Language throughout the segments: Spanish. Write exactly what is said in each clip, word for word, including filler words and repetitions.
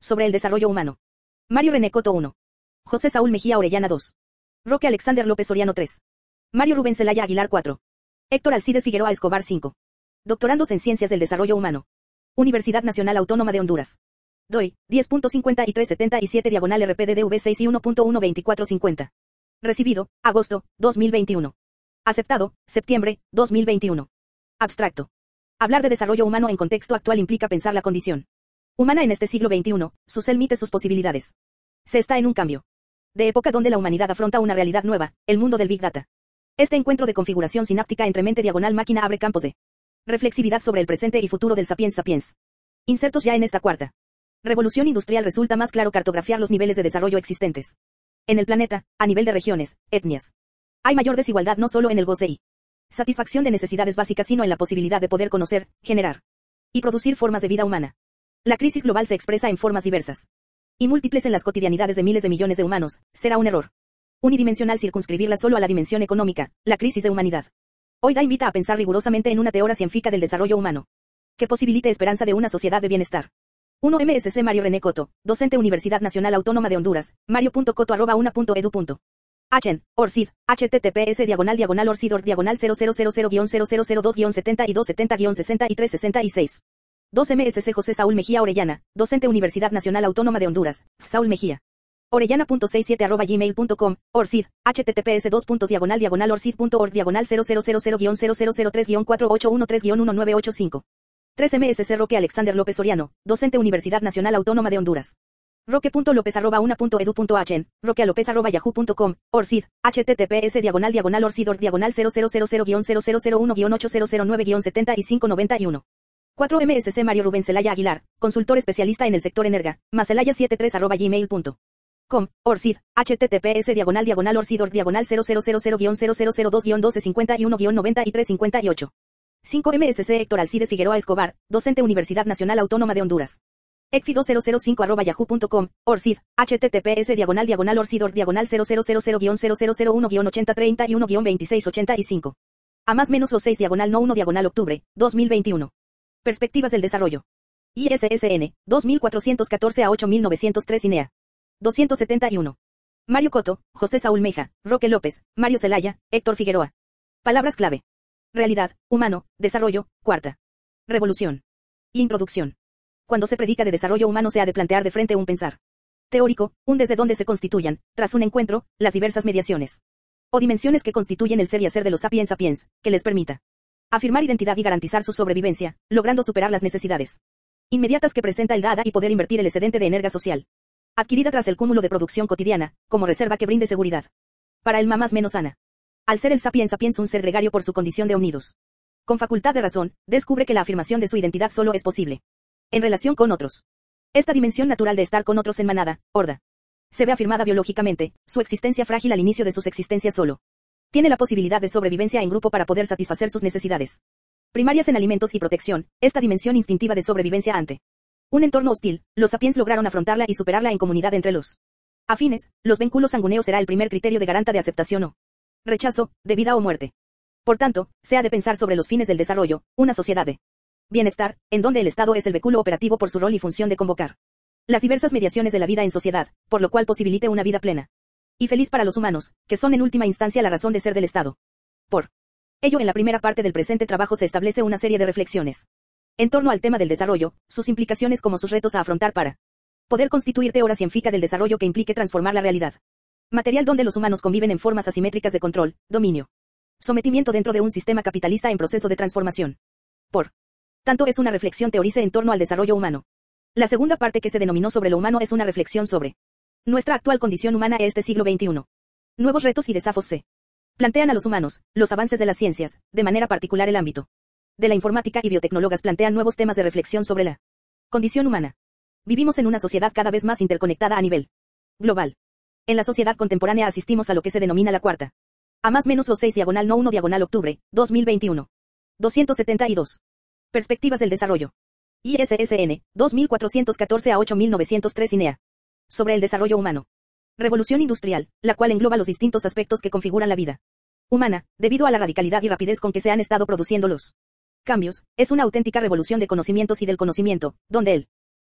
Sobre el desarrollo humano. Mario René Coto uno. José Saúl Mejía Orellana dos. Roque Alexander López Soriano tres. Mario Rubén Celaya Aguilar cuatro. Héctor Alcides Figueroa Escobar cinco. Doctorandos en Ciencias del Desarrollo Humano. Universidad Nacional Autónoma de Honduras. D O I, diez punto cincuenta y tres setenta y siete diagonal R P D D V seis y uno punto uno veinticuatro cincuenta. Recibido, agosto, dos mil veintiuno. Aceptado, septiembre, dos mil veintiuno. Abstracto. Hablar de desarrollo humano en contexto actual implica pensar la condición humana en este siglo veintiuno, sus límites, sus posibilidades. Se está en un cambio de época donde la humanidad afronta una realidad nueva, el mundo del Big Data. Este encuentro de configuración sináptica entre mente diagonal máquina abre campos de reflexividad sobre el presente y futuro del sapiens sapiens. Insertos ya en esta cuarta revolución industrial resulta más claro cartografiar los niveles de desarrollo existentes en el planeta, a nivel de regiones, etnias. Hay mayor desigualdad no solo en el goce y satisfacción de necesidades básicas, sino en la posibilidad de poder conocer, generar y producir formas de vida humana. La crisis global se expresa en formas diversas y múltiples en las cotidianidades de miles de millones de humanos. Será un error unidimensional circunscribirla solo a la dimensión económica, la crisis de humanidad. Hoy da invita a pensar rigurosamente en una teoría científica del desarrollo humano que posibilite esperanza de una sociedad de bienestar. uno M S C Mario René Coto, docente Universidad Nacional Autónoma de Honduras, mario punto coto arroba una punto edu punto h. Orcid, https diagonal diagonal orcidor diagonal cero cero cero cero guion cero cero cero dos guion setenta y dos setenta guion sesenta y tres sesenta y seis. dos M S C José Saúl Mejía Orellana, docente Universidad Nacional Autónoma de Honduras, Saúl Mejía. Orellana.sesenta y siete arroba gmail punto com, Orcid, https dos puntos diagonal diagonal orcid.org diagonal cero cero cero cero guion cero cero cero tres guion cuatro ocho uno tres guion uno nueve ocho cinco. tres M S C Roque Alexander López Soriano, docente Universidad Nacional Autónoma de Honduras. Roque.lopez arroba una punto edu punto h. Roquealopez arroba yahoo punto com, Orcid, https diagonal diagonal orcidor diagonal cero cero cero cero guion cero cero cero uno guion ocho cero cero nueve guion setenta y cinco noventa y uno. cuatro M S C Mario Rubén Celaya Aguilar, consultor especialista en el sector energa, macelaya setenta y tres arroba gmail punto com, Orcid, https diagonal diagonal orcidor diagonal cero cero cero cero guion cero cero cero dos guion doce cincuenta y uno guion noventa y tres cincuenta y ocho. cinco M S C Héctor Alcides Figueroa Escobar, docente Universidad Nacional Autónoma de Honduras. E C F I dos mil cinco arroba yahoo punto com, Orcid, https diagonal diagonal orcidor diagonal cero cero cero cero guion cero cero cero uno guion ochenta treinta y uno guion veintiséis ochenta y cinco. A más menos o seis diagonal no uno diagonal octubre, dos mil veintiuno. Perspectivas del desarrollo. I S S N, dos mil cuatrocientos catorce a ocho mil novecientos tres I N E A. doscientos setenta y uno. Mario Coto, José Saúl Meja, Roque López, Mario Celaya, Héctor Figueroa. Palabras clave. Realidad, humano, desarrollo, cuarta. Revolución. Introducción. Cuando se predica de desarrollo humano se ha de plantear de frente un pensar teórico, un desde donde se constituyan, tras un encuentro, las diversas mediaciones o dimensiones que constituyen el ser y hacer de los sapiens sapiens, que les permita afirmar identidad y garantizar su sobrevivencia, logrando superar las necesidades inmediatas que presenta el dada y poder invertir el excedente de energía social adquirida tras el cúmulo de producción cotidiana, como reserva que brinde seguridad para el más menos sana. Al ser el sapiens sapiens un ser gregario por su condición de unidos con facultad de razón, descubre que la afirmación de su identidad solo es posible en relación con otros. Esta dimensión natural de estar con otros en manada, horda, se ve afirmada biológicamente, su existencia frágil al inicio de sus existencias solo tiene la posibilidad de sobrevivencia en grupo para poder satisfacer sus necesidades primarias en alimentos y protección. Esta dimensión instintiva de sobrevivencia ante un entorno hostil, los sapiens lograron afrontarla y superarla en comunidad entre los afines. Los vínculos sanguíneos será el primer criterio de garanta de aceptación o rechazo, de vida o muerte. Por tanto, se ha de pensar sobre los fines del desarrollo, una sociedad de bienestar, en donde el Estado es el vehículo operativo por su rol y función de convocar las diversas mediaciones de la vida en sociedad, por lo cual posibilite una vida plena y feliz para los humanos, que son en última instancia la razón de ser del Estado. Por ello, en la primera parte del presente trabajo se establece una serie de reflexiones en torno al tema del desarrollo, sus implicaciones como sus retos a afrontar para poder constituir teoría científica del desarrollo que implique transformar la realidad material donde los humanos conviven en formas asimétricas de control, dominio, sometimiento dentro de un sistema capitalista en proceso de transformación. Por tanto, es una reflexión teórica en torno al desarrollo humano. La segunda parte, que se denominó sobre lo humano, es una reflexión sobre nuestra actual condición humana en este siglo veintiuno. Nuevos retos y desafíos se plantean a los humanos, los avances de las ciencias, de manera particular el ámbito de la informática y biotecnólogas plantean nuevos temas de reflexión sobre la condición humana. Vivimos en una sociedad cada vez más interconectada a nivel global. En la sociedad contemporánea asistimos a lo que se denomina la cuarta. A más menos o seis diagonal no uno diagonal octubre, dos mil veintiuno. doscientos setenta y dos. Perspectivas del desarrollo. I S S N, dos mil cuatrocientos catorce a ocho mil novecientos tres I N E A. Sobre el desarrollo humano. Revolución industrial, la cual engloba los distintos aspectos que configuran la vida humana, debido a la radicalidad y rapidez con que se han estado produciendo los cambios, es una auténtica revolución de conocimientos y del conocimiento, donde el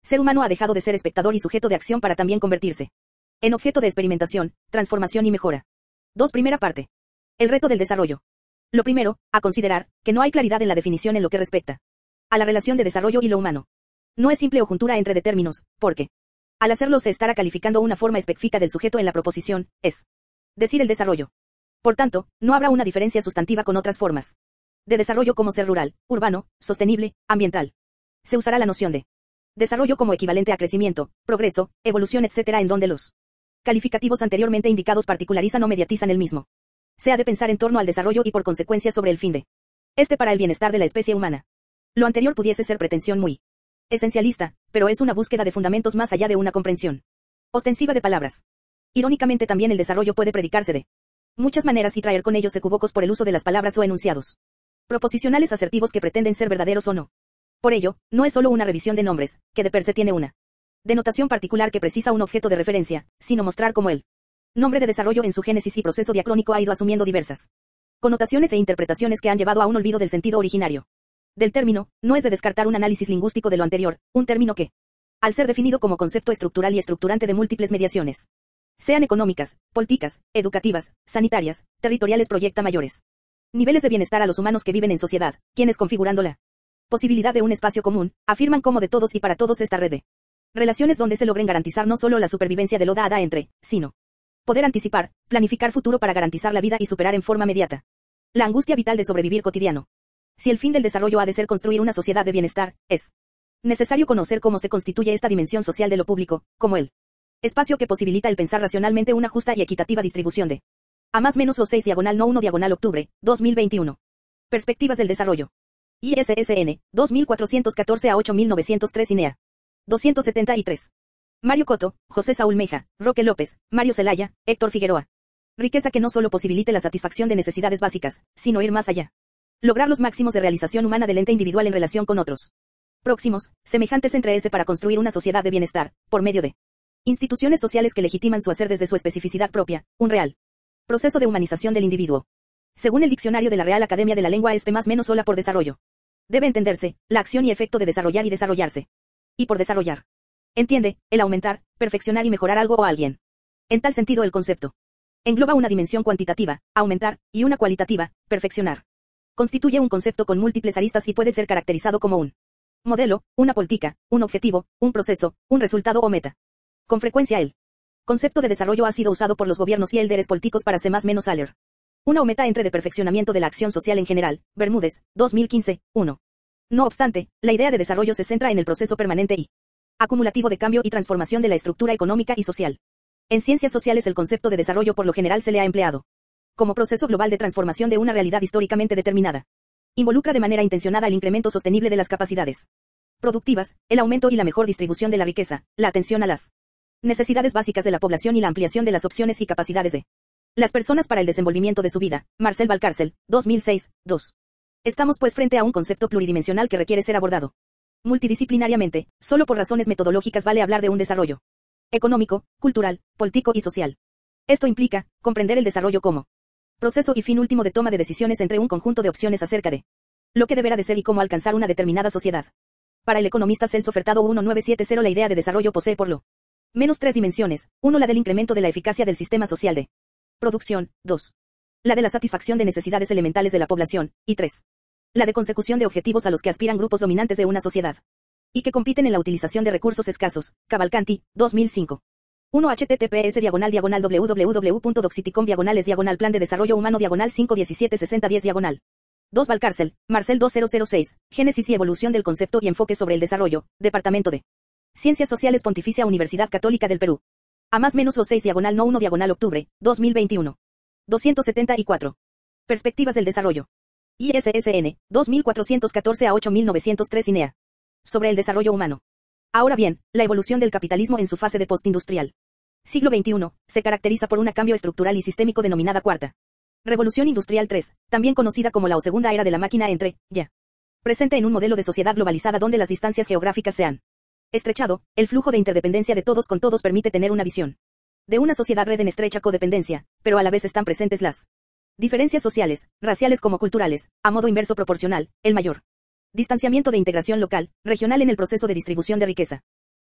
Ser humano ha dejado de ser espectador y sujeto de acción para también convertirse en objeto de experimentación, transformación y mejora. dos. Primera parte. El reto del desarrollo. Lo primero, a considerar, que no hay claridad en la definición en lo que respecta a la relación de desarrollo y lo humano. No es simple o juntura entre de términos, porque al hacerlo se estará calificando una forma específica del sujeto en la proposición, es decir, el desarrollo. Por tanto, no habrá una diferencia sustantiva con otras formas de desarrollo como ser rural, urbano, sostenible, ambiental. Se usará la noción de desarrollo como equivalente a crecimiento, progreso, evolución, etcétera, en donde los calificativos anteriormente indicados particularizan o mediatizan el mismo. Se ha de pensar en torno al desarrollo y por consecuencia sobre el fin de este para el bienestar de la especie humana. Lo anterior pudiese ser pretensión muy esencialista, pero es una búsqueda de fundamentos más allá de una comprensión ostensiva de palabras. Irónicamente también el desarrollo puede predicarse de muchas maneras y traer con ellos equívocos por el uso de las palabras o enunciados proposicionales asertivos que pretenden ser verdaderos o no. Por ello, no es solo una revisión de nombres, que de per se tiene una denotación particular que precisa un objeto de referencia, sino mostrar cómo el nombre de desarrollo en su génesis y proceso diacrónico ha ido asumiendo diversas connotaciones e interpretaciones que han llevado a un olvido del sentido originario del término. No es de descartar un análisis lingüístico de lo anterior, un término que, al ser definido como concepto estructural y estructurante de múltiples mediaciones, sean económicas, políticas, educativas, sanitarias, territoriales, proyecta mayores niveles de bienestar a los humanos que viven en sociedad, quienes configurando la posibilidad de un espacio común, afirman como de todos y para todos esta red de relaciones donde se logren garantizar no solo la supervivencia de lo dada entre, sino poder anticipar, planificar futuro para garantizar la vida y superar en forma inmediata la angustia vital de sobrevivir cotidiano. Si el fin del desarrollo ha de ser construir una sociedad de bienestar, es necesario conocer cómo se constituye esta dimensión social de lo público, como el espacio que posibilita el pensar racionalmente una justa y equitativa distribución de A más menos o seis diagonal no uno diagonal octubre, dos mil veintiuno. Perspectivas del desarrollo. I S S N, dos mil cuatrocientos catorce a ocho mil novecientos tres I N E A. doscientos setenta y tres. Mario Coto, José Saúl Meja, Roque López, Mario Zelaya, Héctor Figueroa. Riqueza que no solo posibilite la satisfacción de necesidades básicas, sino ir más allá. Lograr los máximos de realización humana del ente individual en relación con otros próximos, semejantes entre ese para construir una sociedad de bienestar, por medio de instituciones sociales que legitiman su hacer desde su especificidad propia, un real proceso de humanización del individuo. Según el diccionario de la Real Academia de la Lengua, es P más menos sola por desarrollo. Debe entenderse, la acción y efecto de desarrollar y desarrollarse. Y por desarrollar. Entiende, el aumentar, perfeccionar y mejorar algo o alguien. En tal sentido el concepto engloba una dimensión cuantitativa, aumentar, y una cualitativa, perfeccionar. Constituye un concepto con múltiples aristas y puede ser caracterizado como un modelo, una política, un objetivo, un proceso, un resultado o meta. Con frecuencia el concepto de desarrollo ha sido usado por los gobiernos y líderes políticos para ser más menos aler. Una o meta entre de perfeccionamiento de la acción social en general, Bermúdez, dos mil quince, uno. No obstante, la idea de desarrollo se centra en el proceso permanente y acumulativo de cambio y transformación de la estructura económica y social. En ciencias sociales el concepto de desarrollo por lo general se le ha empleado como proceso global de transformación de una realidad históricamente determinada. Involucra de manera intencionada el incremento sostenible de las capacidades productivas, el aumento y la mejor distribución de la riqueza, la atención a las necesidades básicas de la población y la ampliación de las opciones y capacidades de las personas para el desenvolvimiento de su vida. Marcel Valcárcel, dos mil seis, dos. Estamos pues frente a un concepto pluridimensional que requiere ser abordado multidisciplinariamente. Solo por razones metodológicas vale hablar de un desarrollo económico, cultural, político y social. Esto implica comprender el desarrollo como proceso y fin último de toma de decisiones entre un conjunto de opciones acerca de lo que deberá de ser y cómo alcanzar una determinada sociedad. Para el economista Celso Furtado mil novecientos setenta, la idea de desarrollo posee por lo menos tres dimensiones: uno, la del incremento de la eficacia del sistema social de producción; dos, la de la satisfacción de necesidades elementales de la población; y tres, la de consecución de objetivos a los que aspiran grupos dominantes de una sociedad y que compiten en la utilización de recursos escasos. Cavalcanti, dos mil cinco. uno https diagonal diagonal www.doxiticom diagonales diagonal plan de desarrollo humano diagonal cinco diecisiete sesenta diez diagonal dos Valcárcel, Marcel dos mil seis, Génesis y evolución del concepto y enfoque sobre el desarrollo, Departamento de Ciencias Sociales Pontificia Universidad Católica del Perú. A más menos o seis diagonal no uno diagonal octubre, dos mil veintiuno. doscientos setenta y cuatro. Perspectivas del desarrollo. I S S N, dos mil cuatrocientos catorce a ocho mil novecientos tres I N E A. Sobre el desarrollo humano. Ahora bien, la evolución del capitalismo en su fase de postindustrial siglo veintiuno, se caracteriza por un cambio estructural y sistémico denominada Cuarta Revolución Industrial tres, también conocida como la o Segunda Era de la Máquina entre, ya, presente en un modelo de sociedad globalizada donde las distancias geográficas se han estrechado, el flujo de interdependencia de todos con todos permite tener una visión de una sociedad red en estrecha codependencia, pero a la vez están presentes las diferencias sociales, raciales como culturales, a modo inverso proporcional, el mayor distanciamiento de integración local, regional en el proceso de distribución de riqueza.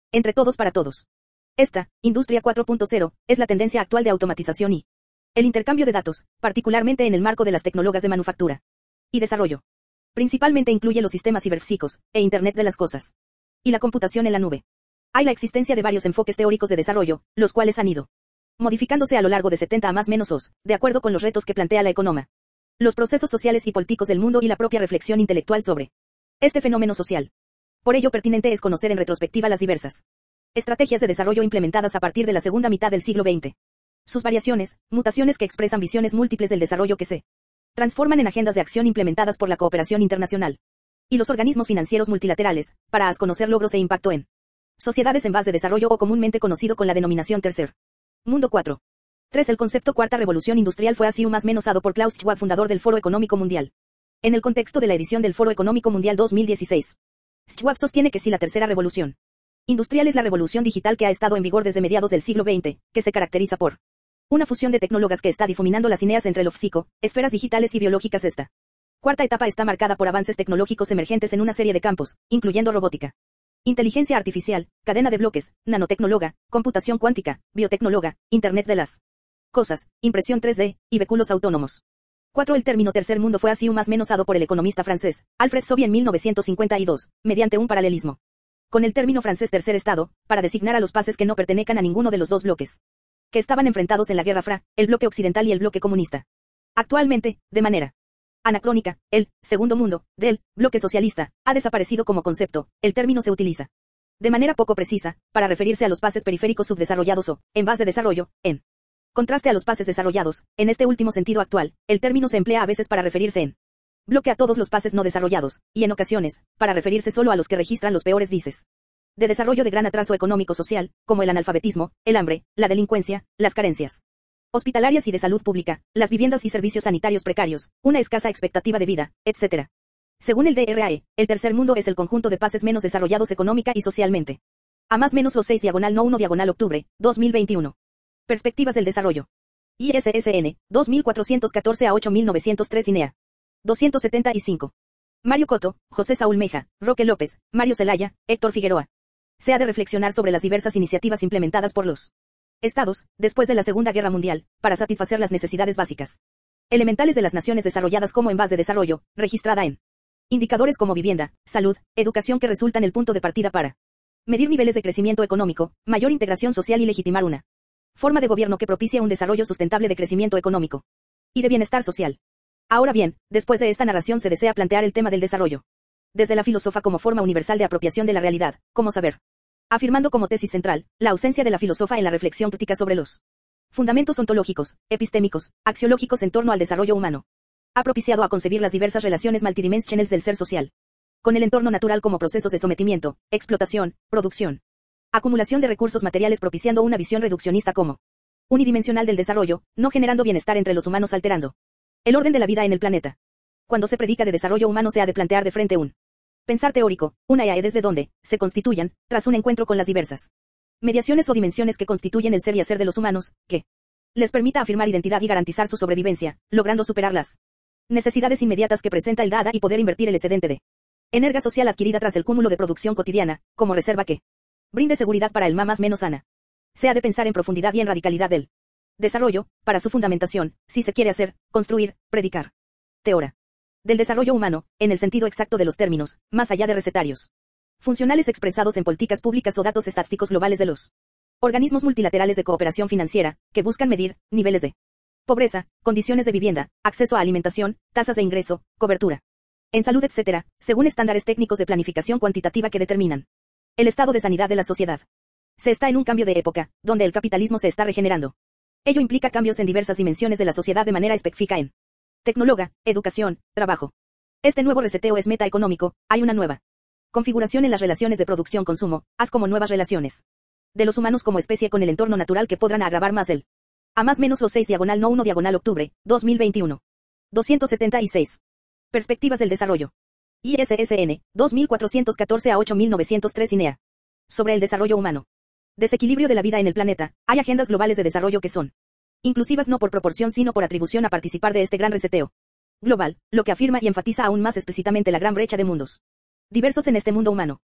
Entre todos para todos. Esta, Industria cuatro punto cero, es la tendencia actual de automatización y el intercambio de datos, particularmente en el marco de las tecnologías de manufactura y desarrollo. Principalmente incluye los sistemas ciberfísicos, e Internet de las cosas. Y la computación en la nube. Hay la existencia de varios enfoques teóricos de desarrollo, los cuales han ido modificándose a lo largo de setenta a más menos os, de acuerdo con los retos que plantea la economa, los procesos sociales y políticos del mundo y la propia reflexión intelectual sobre este fenómeno social. Por ello pertinente es conocer en retrospectiva las diversas estrategias de desarrollo implementadas a partir de la segunda mitad del siglo veinte. Sus variaciones, mutaciones que expresan visiones múltiples del desarrollo que se transforman en agendas de acción implementadas por la cooperación internacional y los organismos financieros multilaterales, para conocer logros e impacto en sociedades en base de desarrollo o comúnmente conocido con la denominación tercer mundo. cuatro. tres. El concepto cuarta revolución industrial fue así más menos dado por Klaus Schwab, fundador del Foro Económico Mundial. En el contexto de la edición del Foro Económico Mundial dos mil dieciséis, Schwab sostiene que si la tercera revolución industrial es la revolución digital que ha estado en vigor desde mediados del siglo veinte, que se caracteriza por una fusión de tecnólogas que está difuminando las ideas entre lo físico, esferas digitales y biológicas. Esta cuarta etapa está marcada por avances tecnológicos emergentes en una serie de campos, incluyendo robótica, inteligencia artificial, cadena de bloques, nanotecnóloga, computación cuántica, biotecnóloga, Internet de las cosas, impresión tres D, y vehículos autónomos. cuatro. El término tercer mundo fue así un más menos dado por el economista francés, Alfred Sobie en mil novecientos cincuenta y dos, mediante un paralelismo con el término francés tercer estado, para designar a los países que no pertenezcan a ninguno de los dos bloques que estaban enfrentados en la Guerra Fría, el bloque occidental y el bloque comunista. Actualmente, de manera anacrónica, el segundo mundo del bloque socialista ha desaparecido como concepto. El término se utiliza de manera poco precisa para referirse a los países periféricos subdesarrollados o en base de desarrollo, en contraste a los países desarrollados. En este último sentido actual, el término se emplea a veces para referirse en bloque a todos los países no desarrollados, y en ocasiones, para referirse solo a los que registran los peores índices de desarrollo de gran atraso económico-social, como el analfabetismo, el hambre, la delincuencia, las carencias hospitalarias y de salud pública, las viviendas y servicios sanitarios precarios, una escasa expectativa de vida, etcétera. Según el D R A E, el tercer mundo es el conjunto de países menos desarrollados económica y socialmente. A más menos o seis diagonal no uno diagonal octubre, dos mil veintiuno. Perspectivas del desarrollo. I S S N, dos mil cuatrocientos catorce a ocho mil novecientos tres I N E A. doscientos setenta y cinco. Mario Coto, José Saúl Meja, Roque López, Mario Zelaya, Héctor Figueroa. Se ha de reflexionar sobre las diversas iniciativas implementadas por los Estados, después de la Segunda Guerra Mundial, para satisfacer las necesidades básicas elementales de las naciones desarrolladas como en base de desarrollo, registrada en indicadores como vivienda, salud, educación que resultan el punto de partida para medir niveles de crecimiento económico, mayor integración social y legitimar una forma de gobierno que propicie un desarrollo sustentable de crecimiento económico y de bienestar social. Ahora bien, después de esta narración se desea plantear el tema del desarrollo desde la filosofía como forma universal de apropiación de la realidad, como saber, afirmando como tesis central, la ausencia de la filosofía en la reflexión crítica sobre los fundamentos ontológicos, epistémicos, axiológicos en torno al desarrollo humano. Ha propiciado a concebir las diversas relaciones multidimensionales del ser social con el entorno natural como procesos de sometimiento, explotación, producción, acumulación de recursos materiales, propiciando una visión reduccionista como unidimensional del desarrollo, no generando bienestar entre los humanos, alterando el orden de la vida en el planeta. Cuando se predica de desarrollo humano se ha de plantear de frente un pensar teórico, una idea desde donde se constituyan, tras un encuentro con las diversas mediaciones o dimensiones que constituyen el ser y hacer de los humanos, que les permita afirmar identidad y garantizar su sobrevivencia, logrando superar las necesidades inmediatas que presenta el dada y poder invertir el excedente de energía social adquirida tras el cúmulo de producción cotidiana, como reserva que brinde seguridad para el más menos sana. Se ha de pensar en profundidad y en radicalidad del desarrollo, para su fundamentación, si se quiere hacer, construir, predicar. Teora del desarrollo humano, en el sentido exacto de los términos, más allá de recetarios funcionales expresados en políticas públicas o datos estadísticos globales de los organismos multilaterales de cooperación financiera, que buscan medir niveles de pobreza, condiciones de vivienda, acceso a alimentación, tasas de ingreso, cobertura en salud, etcétera, según estándares técnicos de planificación cuantitativa que determinan el estado de sanidad de la sociedad. Se está en un cambio de época, donde el capitalismo se está regenerando. Ello implica cambios en diversas dimensiones de la sociedad de manera específica en tecnología, educación, trabajo. Este nuevo reseteo es metaeconómico, hay una nueva configuración en las relaciones de producción-consumo, así como nuevas relaciones de los humanos como especie con el entorno natural que podrán agravar más el a más menos o seis diagonal no uno diagonal octubre, dos mil veintiuno. doscientos setenta y seis. Perspectivas del desarrollo. I S S N, dos mil cuatrocientos catorce a ocho mil novecientos tres I N E A. Sobre el desarrollo humano. Desequilibrio de la vida en el planeta. Hay agendas globales de desarrollo que son inclusivas no por proporción sino por atribución a participar de este gran reseteo global, lo que afirma y enfatiza aún más explícitamente la gran brecha de mundos diversos en este mundo humano.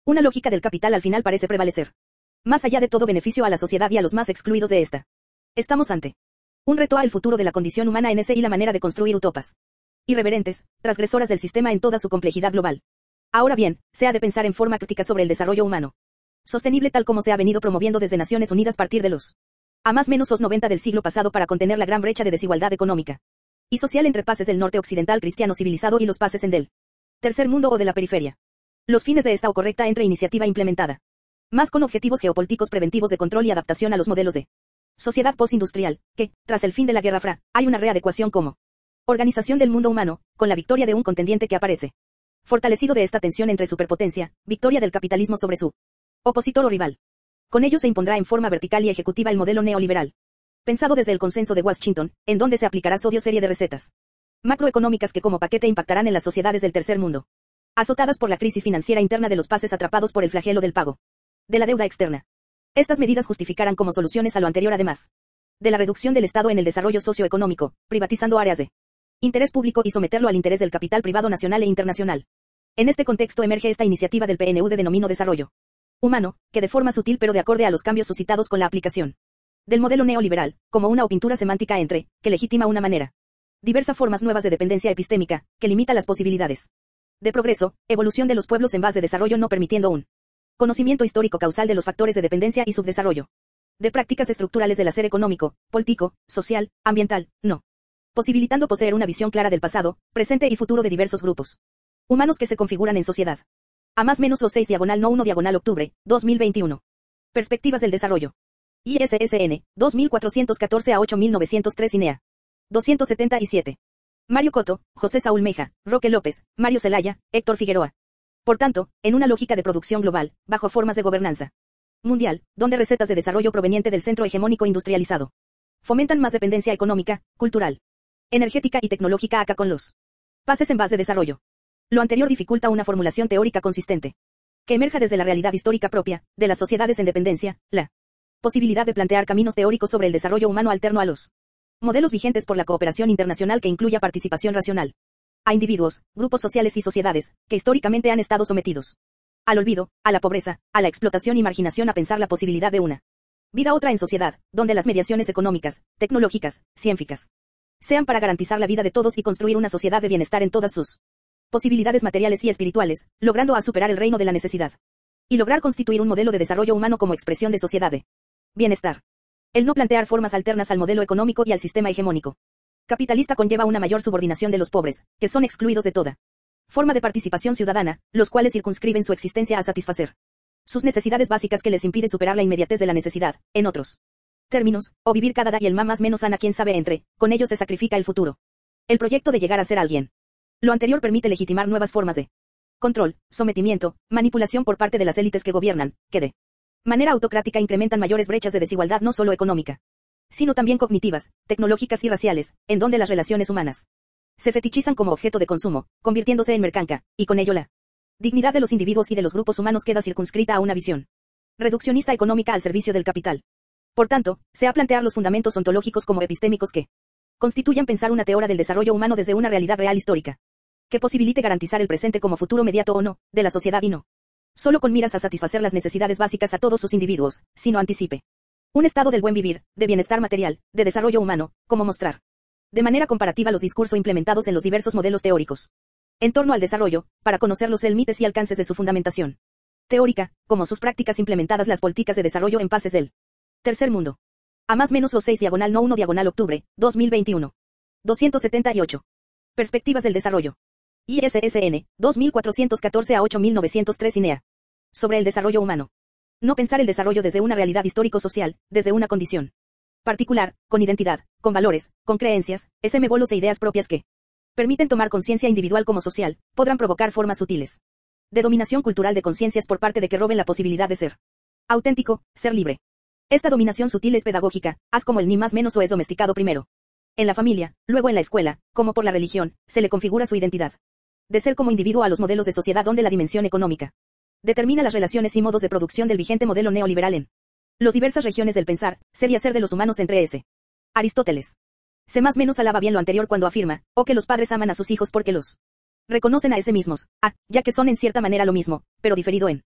Una lógica del capital al final parece prevalecer. Más allá de todo beneficio a la sociedad y a los más excluidos de esta. Estamos ante un reto al futuro de la condición humana en ese y la manera de construir utopas irreverentes, transgresoras del sistema en toda su complejidad global. Ahora bien, se ha de pensar en forma crítica sobre el desarrollo humano sostenible tal como se ha venido promoviendo desde Naciones Unidas a partir de los a más menos los noventa del siglo pasado para contener la gran brecha de desigualdad económica y social entre países del norte occidental cristiano civilizado y los países en del tercer mundo o de la periferia. Los fines de esta o correcta entre iniciativa implementada. Más con objetivos geopolíticos preventivos de control y adaptación a los modelos de sociedad postindustrial, que, tras el fin de la Guerra Fría, hay una readecuación como organización del mundo humano, con la victoria de un contendiente que aparece fortalecido de esta tensión entre superpotencia, victoria del capitalismo sobre su opositor o rival. Con ello se impondrá en forma vertical y ejecutiva el modelo neoliberal, pensado desde el consenso de Washington, en donde se aplicará sodio serie de recetas macroeconómicas que como paquete impactarán en las sociedades del tercer mundo, azotadas por la crisis financiera interna de los países atrapados por el flagelo del pago de la deuda externa. Estas medidas justificarán como soluciones a lo anterior además de la reducción del Estado en el desarrollo socioeconómico, privatizando áreas de interés público y someterlo al interés del capital privado nacional e internacional. En este contexto emerge esta iniciativa del P N U de denominado desarrollo humano, que de forma sutil pero de acorde a los cambios suscitados con la aplicación del modelo neoliberal, como una pintura semántica entre, que legitima una manera diversa formas nuevas de dependencia epistémica, que limita las posibilidades de progreso, evolución de los pueblos en base de desarrollo no permitiendo un conocimiento histórico causal de los factores de dependencia y subdesarrollo, de prácticas estructurales del hacer económico, político, social, ambiental, no, posibilitando poseer una visión clara del pasado, presente y futuro de diversos grupos humanos que se configuran en sociedad. A más menos o seis diagonal no uno diagonal octubre, dos mil veintiuno. Perspectivas del desarrollo. I S S N, dos mil cuatrocientos catorce a ocho mil novecientos tres I N E A. doscientos setenta y siete. Mario Coto, José Saúl Meja, Roque López, Mario Zelaya, Héctor Figueroa. Por tanto, en una lógica de producción global, bajo formas de gobernanza mundial, donde recetas de desarrollo proveniente del centro hegemónico industrializado fomentan más dependencia económica, cultural, energética y tecnológica acá con los pases en base de desarrollo. Lo anterior dificulta una formulación teórica consistente, que emerja desde la realidad histórica propia, de las sociedades en dependencia, la posibilidad de plantear caminos teóricos sobre el desarrollo humano alterno a los modelos vigentes por la cooperación internacional que incluya participación racional a individuos, grupos sociales y sociedades, que históricamente han estado sometidos al olvido, a la pobreza, a la explotación y marginación a pensar la posibilidad de una vida otra en sociedad, donde las mediaciones económicas, tecnológicas, científicas, sean para garantizar la vida de todos y construir una sociedad de bienestar en todas sus posibilidades materiales y espirituales, logrando a superar el reino de la necesidad. Y lograr constituir un modelo de desarrollo humano como expresión de sociedad de bienestar. El no plantear formas alternas al modelo económico y al sistema hegemónico capitalista conlleva una mayor subordinación de los pobres, que son excluidos de toda forma de participación ciudadana, los cuales circunscriben su existencia a satisfacer sus necesidades básicas que les impide superar la inmediatez de la necesidad, en otros términos, o vivir cada día y el más menos ana quien sabe entre, con ello se sacrifica el futuro. El proyecto de llegar a ser alguien. Lo anterior permite legitimar nuevas formas de control, sometimiento, manipulación por parte de las élites que gobiernan, que de manera autocrática incrementan mayores brechas de desigualdad no solo económica, sino también cognitivas, tecnológicas y raciales, en donde las relaciones humanas se fetichizan como objeto de consumo, convirtiéndose en mercanca, y con ello la dignidad de los individuos y de los grupos humanos queda circunscrita a una visión reduccionista económica al servicio del capital. Por tanto, se ha plantear los fundamentos ontológicos como epistémicos que constituyan pensar una teoría del desarrollo humano desde una realidad real histórica, que posibilite garantizar el presente como futuro mediato o no, de la sociedad y no solo con miras a satisfacer las necesidades básicas a todos sus individuos, sino anticipe un estado del buen vivir, de bienestar material, de desarrollo humano, como mostrar de manera comparativa los discursos implementados en los diversos modelos teóricos en torno al desarrollo, para conocer los límites y alcances de su fundamentación teórica, como sus prácticas implementadas las políticas de desarrollo en países del tercer mundo. A más menos o seis diagonal no uno diagonal octubre, dos mil veintiuno. doscientos setenta y ocho. Perspectivas del desarrollo. I S S N, dos mil cuatrocientos catorce a ocho mil novecientos tres I N E A. Sobre el desarrollo humano. No pensar el desarrollo desde una realidad histórico-social, desde una condición particular, con identidad, con valores, con creencias, esmébolos e ideas propias que permiten tomar conciencia individual como social, podrán provocar formas sutiles de dominación cultural de conciencias por parte de que roben la posibilidad de ser auténtico, ser libre. Esta dominación sutil es pedagógica, haz como el ni más menos o es domesticado primero en la familia, luego en la escuela, como por la religión, se le configura su identidad de ser como individuo a los modelos de sociedad donde la dimensión económica determina las relaciones y modos de producción del vigente modelo neoliberal en las diversas regiones del pensar, ser y hacer de los humanos entre ese. Aristóteles. Se más menos alaba bien lo anterior cuando afirma, o que los padres aman a sus hijos porque los reconocen a ese mismos, ah, ya que son en cierta manera lo mismo, pero diferido en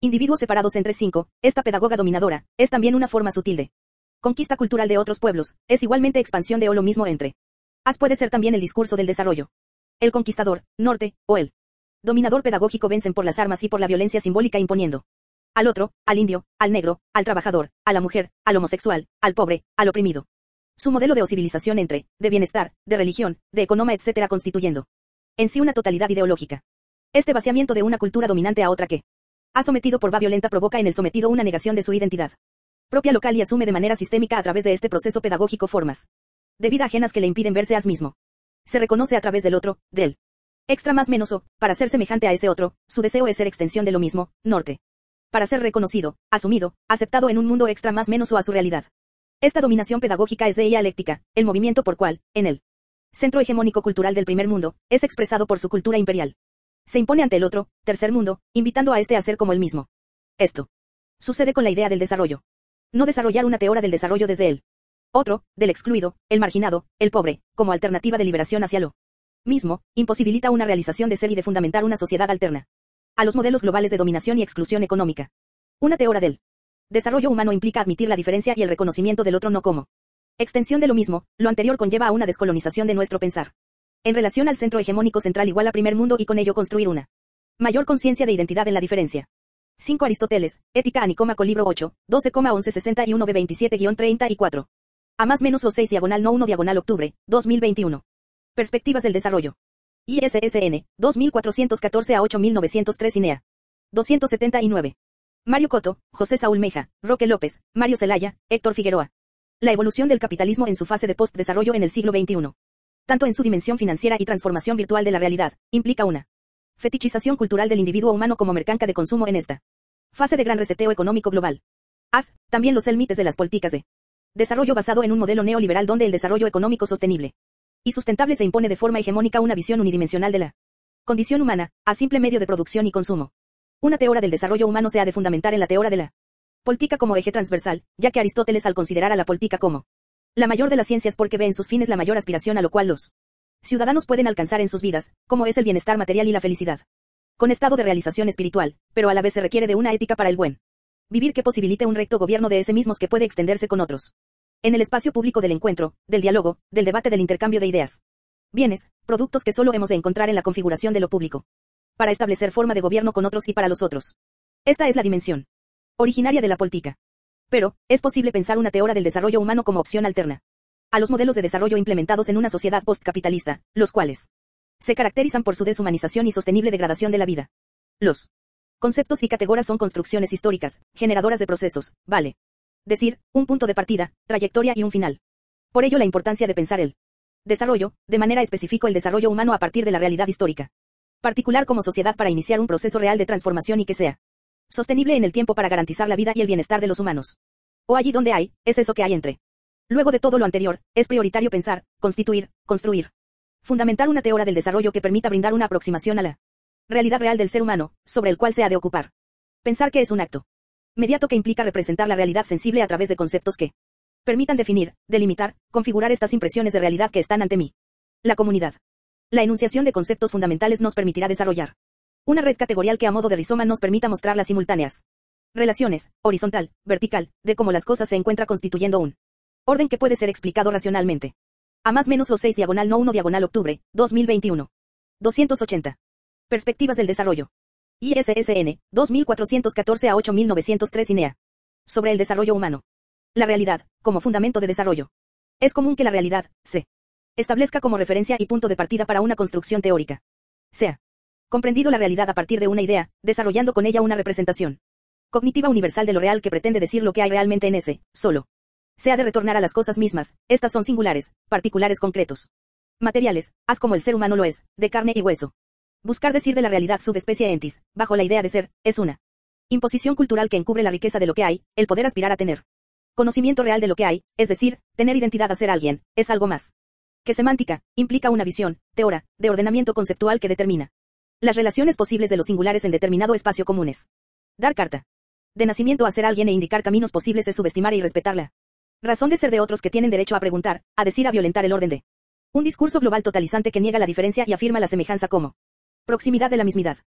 Individuos separados entre cinco, esta pedagoga dominadora, es también una forma sutil de conquista cultural de otros pueblos, es igualmente expansión de o lo mismo entre. As puede ser también el discurso del desarrollo. El conquistador, norte, o el dominador pedagógico vencen por las armas y por la violencia simbólica imponiendo al otro, al indio, al negro, al trabajador, a la mujer, al homosexual, al pobre, al oprimido. Su modelo de civilización entre, de bienestar, de religión, de economa, etcétera, constituyendo en sí una totalidad ideológica. Este vaciamiento de una cultura dominante a otra que ha sometido por va violenta provoca en el sometido una negación de su identidad propia local y asume de manera sistémica a través de este proceso pedagógico formas de vida ajenas que le impiden verse a sí mismo. Se reconoce a través del otro, del extra más menos o, para ser semejante a ese otro, su deseo es ser extensión de lo mismo, norte. Para ser reconocido, asumido, aceptado en un mundo extra más menos o a su realidad. Esta dominación pedagógica es de dialéctica, el movimiento por cual, en el centro hegemónico cultural del primer mundo, es expresado por su cultura imperial. Se impone ante el otro, tercer mundo, invitando a este a ser como el mismo. Esto sucede con la idea del desarrollo. No desarrollar una teoría del desarrollo desde el otro, del excluido, el marginado, el pobre, como alternativa de liberación hacia lo mismo, imposibilita una realización de ser y de fundamentar una sociedad alterna a los modelos globales de dominación y exclusión económica. Una teoría del desarrollo humano implica admitir la diferencia y el reconocimiento del otro no como extensión de lo mismo, lo anterior conlleva a una descolonización de nuestro pensar. En relación al centro hegemónico central igual a primer mundo y con ello construir una mayor conciencia de identidad en la diferencia. cinco Aristóteles, Ética a Nicómaco libro ocho, doce once sesenta y uno b veintisiete treinta y cuatro. A más menos o seis diagonal no uno diagonal octubre, dos mil veintiuno. Perspectivas del desarrollo. I S S N, dos mil cuatrocientos catorce a ocho mil novecientos tres I N E A. doscientos setenta y nueve. Mario Coto, José Saúl Meja, Roque López, Mario Zelaya, Héctor Figueroa. La evolución del capitalismo en su fase de post-desarrollo en el siglo veintiuno. Tanto en su dimensión financiera y transformación virtual de la realidad, implica una fetichización cultural del individuo humano como mercanca de consumo en esta fase de gran reseteo económico global. As, también los límites de las políticas de desarrollo basado en un modelo neoliberal donde el desarrollo económico sostenible y sustentable se impone de forma hegemónica una visión unidimensional de la condición humana, a simple medio de producción y consumo. Una teoría del desarrollo humano se ha de fundamentar en la teoría de la política como eje transversal, ya que Aristóteles al considerar a la política como la mayor de las ciencias porque ve en sus fines la mayor aspiración a lo cual los ciudadanos pueden alcanzar en sus vidas, como es el bienestar material y la felicidad. Con estado de realización espiritual, pero a la vez se requiere de una ética para el buen vivir que posibilite un recto gobierno de ese mismos que puede extenderse con otros. En el espacio público del encuentro, del diálogo, del debate, del intercambio de ideas. Bienes, productos que solo hemos de encontrar en la configuración de lo público. Para establecer forma de gobierno con otros y para los otros. Esta es la dimensión originaria de la política. Pero, es posible pensar una teoría del desarrollo humano como opción alterna a los modelos de desarrollo implementados en una sociedad postcapitalista, los cuales se caracterizan por su deshumanización y sostenible degradación de la vida. Los conceptos y categorías son construcciones históricas, generadoras de procesos, vale decir, un punto de partida, trayectoria y un final. Por ello la importancia de pensar el desarrollo, de manera específica el desarrollo humano a partir de la realidad histórica particular como sociedad para iniciar un proceso real de transformación y que sea sostenible en el tiempo para garantizar la vida y el bienestar de los humanos. O allí donde hay, es eso que hay entre. Luego de todo lo anterior, es prioritario pensar, constituir, construir. Fundamentar una teoría del desarrollo que permita brindar una aproximación a la realidad real del ser humano, sobre el cual se ha de ocupar. Pensar que es un acto mediato que implica representar la realidad sensible a través de conceptos que permitan definir, delimitar, configurar estas impresiones de realidad que están ante mí. La comunidad. La enunciación de conceptos fundamentales nos permitirá desarrollar una red categorial que a modo de rizoma nos permita mostrar las simultáneas relaciones, horizontal, vertical, de cómo las cosas se encuentran constituyendo un orden que puede ser explicado racionalmente. A más menos o seis diagonal no uno diagonal octubre, dos mil veintiuno. doscientos ochenta. Perspectivas del desarrollo. I S S N, dos mil cuatrocientos catorce a ocho mil novecientos tres I N E A. Sobre el desarrollo humano. La realidad, como fundamento de desarrollo. Es común que la realidad, se establezca como referencia y punto de partida para una construcción teórica. Sea comprendido la realidad a partir de una idea, desarrollando con ella una representación cognitiva universal de lo real que pretende decir lo que hay realmente en ese, solo. Se ha de retornar a las cosas mismas, estas son singulares, particulares concretos. Materiales, as como el ser humano lo es, de carne y hueso. Buscar decir de la realidad subespecie entis, bajo la idea de ser, es una imposición cultural que encubre la riqueza de lo que hay, el poder aspirar a tener conocimiento real de lo que hay, es decir, tener identidad a ser alguien, es algo más que semántica, implica una visión, teoría, de ordenamiento conceptual que determina las relaciones posibles de los singulares en determinado espacio comunes. Dar carta de nacimiento a ser alguien e indicar caminos posibles es subestimar y respetar la razón de ser de otros que tienen derecho a preguntar, a decir, a violentar el orden de un discurso global totalizante que niega la diferencia y afirma la semejanza como proximidad de la mismidad.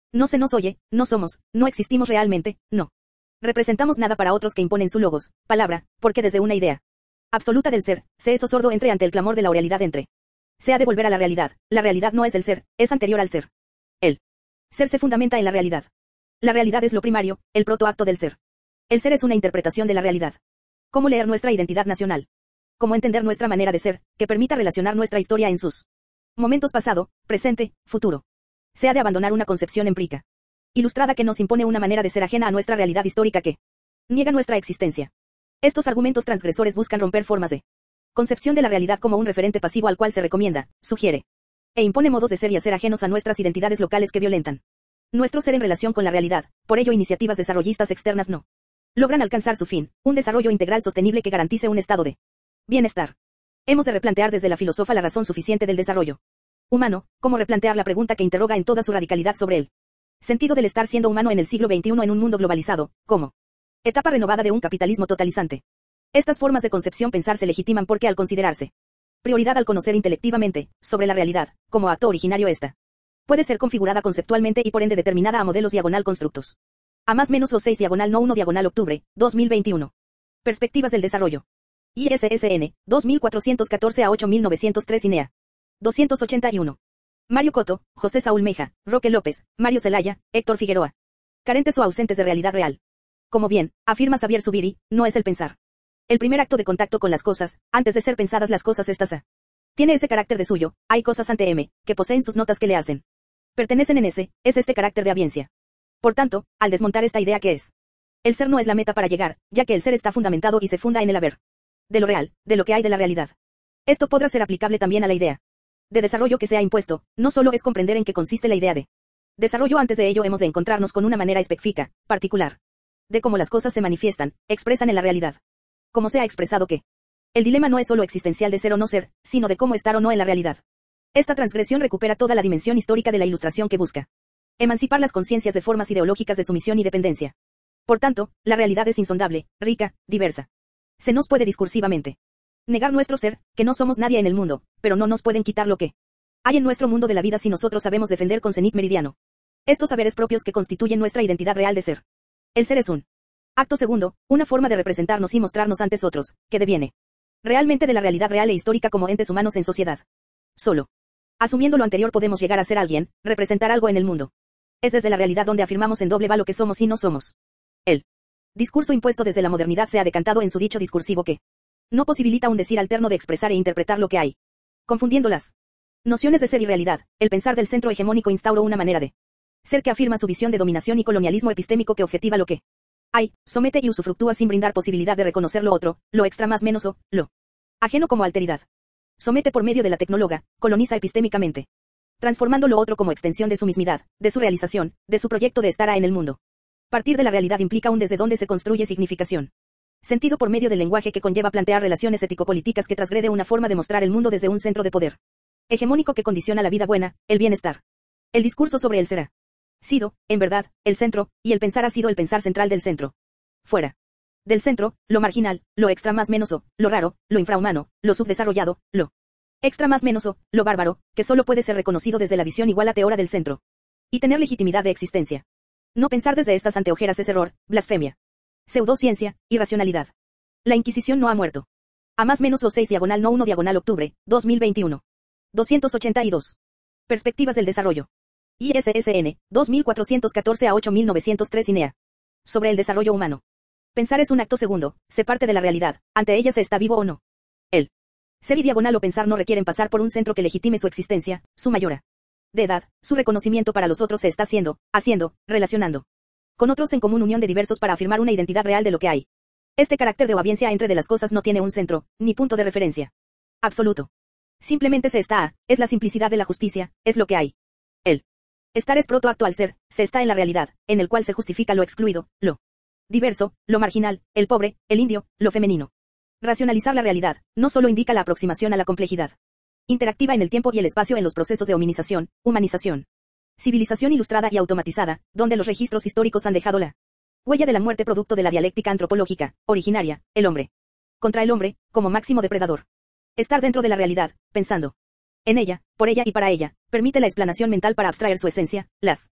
No se nos oye, no somos, no existimos realmente, no. Representamos nada para otros que imponen su logos, palabra, porque desde una idea absoluta del ser, se es sordo entre ante el clamor de la oralidad entre. Se ha de volver a la realidad, la realidad no es el ser, es anterior al ser. El ser se fundamenta en la realidad. La realidad es lo primario, el protoacto del ser. El ser es una interpretación de la realidad. ¿Cómo leer nuestra identidad nacional? ¿Cómo entender nuestra manera de ser, que permita relacionar nuestra historia en sus momentos pasado, presente, futuro? Se ha de abandonar una concepción empírica, ilustrada que nos impone una manera de ser ajena a nuestra realidad histórica que niega nuestra existencia. Estos argumentos transgresores buscan romper formas de concepción de la realidad como un referente pasivo al cual se recomienda, sugiere e impone modos de ser y hacer ajenos a nuestras identidades locales que violentan nuestro ser en relación con la realidad. Por ello, iniciativas desarrollistas externas no logran alcanzar su fin, un desarrollo integral sostenible que garantice un estado de bienestar. Hemos de replantear desde la filósofa la razón suficiente del desarrollo humano, como replantear la pregunta que interroga en toda su radicalidad sobre el sentido del estar siendo humano en el siglo veintiuno en un mundo globalizado, como etapa renovada de un capitalismo totalizante. Estas formas de concepción pensar se legitiman porque al considerarse prioridad al conocer intelectivamente, sobre la realidad, como acto originario esta puede ser configurada conceptualmente y por ende determinada a modelos diagonal constructos. A más menos o seis diagonal no uno diagonal octubre, dos mil veintiuno. Perspectivas del desarrollo. I S S N, dos mil cuatrocientos catorce a ocho mil novecientos tres I N E A. doscientos ochenta y uno. Mario Coto, José Saúl Meja, Roque López, Mario Zelaya, Héctor Figueroa. Carentes o ausentes de realidad real. Como bien, afirma Xavier Zubiri, no es el pensar el primer acto de contacto con las cosas, antes de ser pensadas las cosas estas a. Tiene ese carácter de suyo, hay cosas ante M, que poseen sus notas que le hacen. Pertenecen en ese, es este carácter de aviencia. Por tanto, al desmontar esta idea que es. El ser no es la meta para llegar, ya que el ser está fundamentado y se funda en el haber. De lo real, de lo que hay de la realidad. Esto podrá ser aplicable también a la idea de desarrollo que se ha impuesto, no solo es comprender en qué consiste la idea de desarrollo, antes de ello hemos de encontrarnos con una manera específica, particular, de cómo las cosas se manifiestan, expresan en la realidad. Como se ha expresado que el dilema no es solo existencial de ser o no ser, sino de cómo estar o no en la realidad. Esta transgresión recupera toda la dimensión histórica de la ilustración que busca emancipar las conciencias de formas ideológicas de sumisión y dependencia. Por tanto, la realidad es insondable, rica, diversa. Se nos puede discursivamente negar nuestro ser, que no somos nadie en el mundo, pero no nos pueden quitar lo que hay en nuestro mundo de la vida si nosotros sabemos defender con cenit meridiano estos saberes propios que constituyen nuestra identidad real de ser. El ser es un acto segundo, una forma de representarnos y mostrarnos ante otros, que deviene realmente de la realidad real e histórica como entes humanos en sociedad. Solo asumiendo lo anterior podemos llegar a ser alguien, representar algo en el mundo. Es desde la realidad donde afirmamos en doble va lo que somos y no somos. El discurso impuesto desde la modernidad se ha decantado en su dicho discursivo que no posibilita un decir alterno de expresar e interpretar lo que hay. Confundiendo las nociones de ser y realidad, el pensar del centro hegemónico instauró una manera de ser que afirma su visión de dominación y colonialismo epistémico que objetiva lo que hay, somete y usufructúa sin brindar posibilidad de reconocer lo otro, lo extra más menos o, lo ajeno como alteridad. Somete por medio de la tecnóloga, coloniza epistémicamente, transformando lo otro como extensión de su mismidad, de su realización, de su proyecto de estar a en el mundo. Partir de la realidad implica un desde donde se construye significación. Sentido por medio del lenguaje que conlleva plantear relaciones ético-políticas que transgrede una forma de mostrar el mundo desde un centro de poder hegemónico que condiciona la vida buena, el bienestar. El discurso sobre el ser ha sido, en verdad, el centro, y el pensar ha sido el pensar central del centro. Fuera del centro, lo marginal, lo extra más menos o, lo raro, lo infrahumano, lo subdesarrollado, lo extra más menos o, lo bárbaro, que solo puede ser reconocido desde la visión igual a teora del centro. Y tener legitimidad de existencia. No pensar desde estas anteojeras es error, blasfemia, pseudociencia, irracionalidad. La Inquisición no ha muerto. A más menos o seis diagonal no uno diagonal octubre, dos mil veintiuno. doscientos ochenta y dos. Perspectivas del desarrollo. I S S N, dos mil cuatrocientos catorce a ocho mil novecientos tres I N E A. Sobre el desarrollo humano. Pensar es un acto segundo, se parte de la realidad, ante ella se está vivo o no. El ser y diagonal o pensar no requieren pasar por un centro que legitime su existencia, su mayora de edad, su reconocimiento para los otros se está haciendo, haciendo, relacionando con otros en común unión de diversos para afirmar una identidad real de lo que hay. Este carácter de obaviencia entre de las cosas no tiene un centro, ni punto de referencia absoluto. Simplemente se está a, es la simplicidad de la justicia, es lo que hay. El estar es protoacto al ser, se está en la realidad, en el cual se justifica lo excluido, lo diverso, lo marginal, el pobre, el indio, lo femenino. Racionalizar la realidad, no solo indica la aproximación a la complejidad interactiva en el tiempo y el espacio en los procesos de hominización, humanización, civilización ilustrada y automatizada, donde los registros históricos han dejado la huella de la muerte producto de la dialéctica antropológica, originaria, el hombre contra el hombre, como máximo depredador. Estar dentro de la realidad, pensando en ella, por ella y para ella, permite la explanación mental para abstraer su esencia, las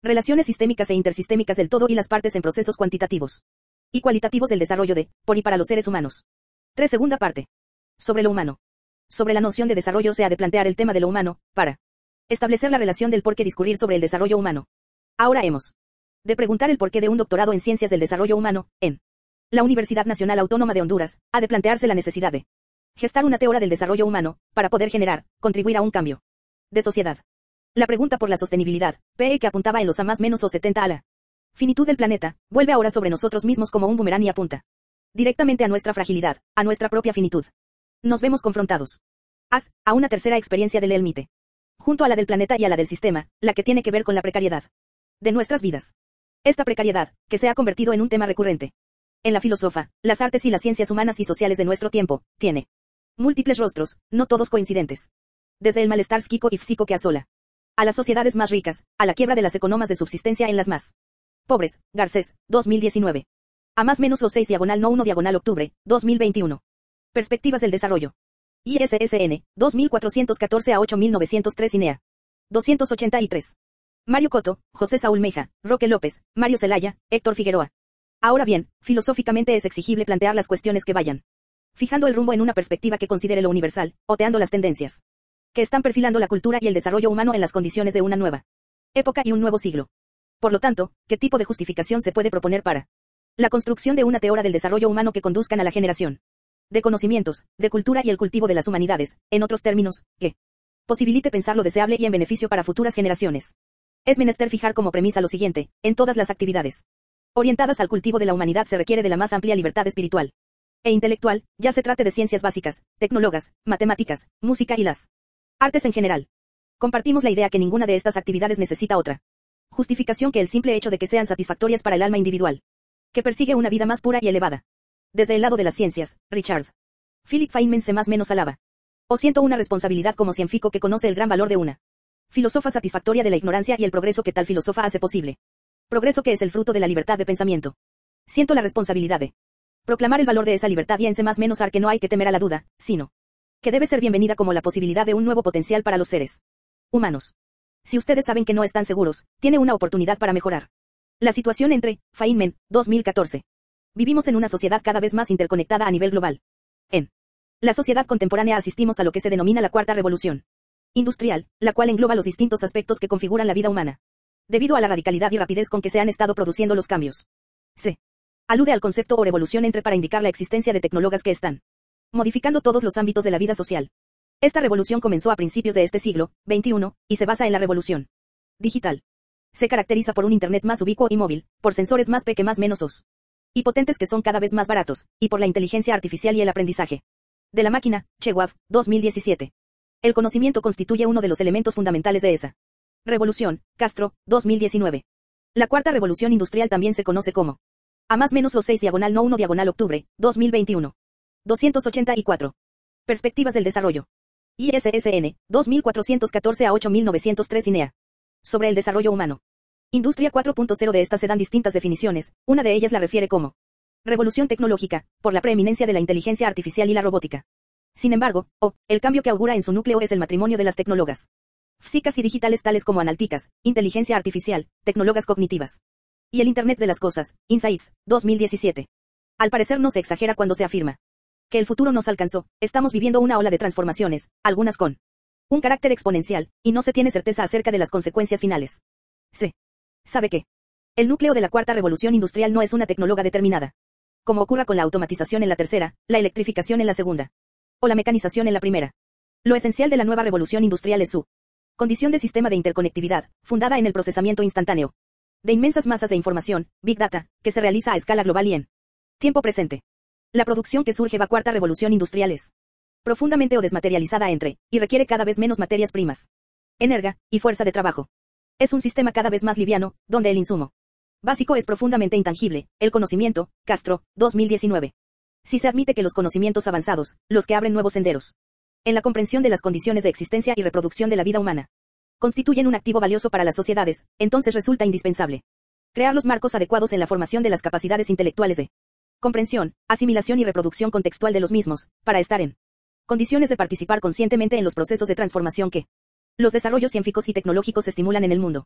Relaciones sistémicas e intersistémicas del todo y las partes en procesos cuantitativos y cualitativos del desarrollo de, por y para los seres humanos. tres. Segunda parte. Sobre lo humano. Sobre la noción de desarrollo se ha de plantear el tema de lo humano, para establecer la relación del por qué discurrir sobre el desarrollo humano. Ahora hemos de preguntar el porqué de un doctorado en Ciencias del Desarrollo Humano, en la Universidad Nacional Autónoma de Honduras, ha de plantearse la necesidad de gestar una teoría del desarrollo humano, para poder generar, contribuir a un cambio de sociedad. La pregunta por la sostenibilidad, P E que apuntaba en los A más menos o setenta a la finitud del planeta, vuelve ahora sobre nosotros mismos como un boomerang y apunta directamente a nuestra fragilidad, a nuestra propia finitud. Nos vemos confrontados as, a una tercera experiencia del Elmite, junto a la del planeta y a la del sistema, la que tiene que ver con la precariedad de nuestras vidas. Esta precariedad, que se ha convertido en un tema recurrente en la filosofía, las artes y las ciencias humanas y sociales de nuestro tiempo, tiene múltiples rostros, no todos coincidentes. Desde el malestar psíquico y físico que asola a las sociedades más ricas, a la quiebra de las economas de subsistencia en las más pobres. Garcés, dos mil diecinueve. A más menos o seis diagonal no uno diagonal octubre, dos mil veintiuno. Perspectivas del desarrollo. I S S N, dos mil cuatrocientos catorce a ocho mil novecientos tres I N E A. doscientos ochenta y tres. Mario Coto, José Saúl Meja, Roque López, Mario Zelaya, Héctor Figueroa. Ahora bien, filosóficamente es exigible plantear las cuestiones que vayan fijando el rumbo en una perspectiva que considere lo universal, oteando las tendencias que están perfilando la cultura y el desarrollo humano en las condiciones de una nueva época y un nuevo siglo. Por lo tanto, ¿qué tipo de justificación se puede proponer para la construcción de una teoría del desarrollo humano que conduzcan a la generación de conocimientos, de cultura y el cultivo de las humanidades, en otros términos, que posibilite pensar lo deseable y en beneficio para futuras generaciones? Es menester fijar como premisa lo siguiente: en todas las actividades orientadas al cultivo de la humanidad se requiere de la más amplia libertad espiritual e intelectual, ya se trate de ciencias básicas, tecnólogas, matemáticas, música y las artes en general. Compartimos la idea que ninguna de estas actividades necesita otra justificación que el simple hecho de que sean satisfactorias para el alma individual, que persigue una vida más pura y elevada. Desde el lado de las ciencias, Richard Philip Feynman se más menos alaba. O siento una responsabilidad como científico que conoce el gran valor de una filósofa satisfactoria de la ignorancia y el progreso que tal filósofa hace posible. Progreso que es el fruto de la libertad de pensamiento. Siento la responsabilidad de proclamar el valor de esa libertad y en se más menos ar que no hay que temer a la duda, sino que debe ser bienvenida como la posibilidad de un nuevo potencial para los seres humanos. Si ustedes saben que no están seguros, tiene una oportunidad para mejorar la situación entre Feynman, dos mil catorce. Vivimos en una sociedad cada vez más interconectada a nivel global. En la sociedad contemporánea asistimos a lo que se denomina la cuarta revolución industrial, la cual engloba los distintos aspectos que configuran la vida humana, debido a la radicalidad y rapidez con que se han estado produciendo los cambios. Se alude al concepto o revolución entre para indicar la existencia de tecnólogas que están modificando todos los ámbitos de la vida social. Esta revolución comenzó a principios de este siglo, veintiuno, y se basa en la revolución digital. Se caracteriza por un Internet más ubicuo y móvil, por sensores más pequeños más menos os y potentes que son cada vez más baratos, y por la inteligencia artificial y el aprendizaje de la máquina. Chewav, dos mil diecisiete. El conocimiento constituye uno de los elementos fundamentales de esa revolución. Castro, dos mil diecinueve. La cuarta revolución industrial también se conoce como A más menos o seis diagonal no uno diagonal octubre, dos mil veintiuno. doscientos ochenta y cuatro. Perspectivas del desarrollo. I S S N, dos mil cuatrocientos catorce a ocho mil novecientos tres I N E A. Sobre el desarrollo humano. Industria cuatro punto cero. De estas se dan distintas definiciones, una de ellas la refiere como revolución tecnológica, por la preeminencia de la inteligencia artificial y la robótica. Sin embargo, o, el cambio que augura en su núcleo es el matrimonio de las tecnólogas físicas y digitales tales como analíticas, inteligencia artificial, tecnólogas cognitivas y el Internet de las cosas. Insights, dos mil diecisiete. Al parecer no se exagera cuando se afirma que el futuro nos alcanzó. Estamos viviendo una ola de transformaciones, algunas con un carácter exponencial, y no se tiene certeza acerca de las consecuencias finales. Se sabe que el núcleo de la cuarta revolución industrial no es una tecnóloga determinada, como ocurra con la automatización en la tercera, la electrificación en la segunda, o la mecanización en la primera. Lo esencial de la nueva revolución industrial es su condición de sistema de interconectividad, fundada en el procesamiento instantáneo de inmensas masas de información, Big Data, que se realiza a escala global y en tiempo presente. La producción que surge va cuarta revolución industrial es profundamente o desmaterializada entre, y requiere cada vez menos materias primas, energía, y fuerza de trabajo. Es un sistema cada vez más liviano, donde el insumo básico es profundamente intangible, el conocimiento. Castro, dos mil diecinueve. Si se admite que los conocimientos avanzados, los que abren nuevos senderos en la comprensión de las condiciones de existencia y reproducción de la vida humana, constituyen un activo valioso para las sociedades, entonces resulta indispensable crear los marcos adecuados en la formación de las capacidades intelectuales de comprensión, asimilación y reproducción contextual de los mismos, para estar en condiciones de participar conscientemente en los procesos de transformación que los desarrollos científicos y tecnológicos estimulan en el mundo.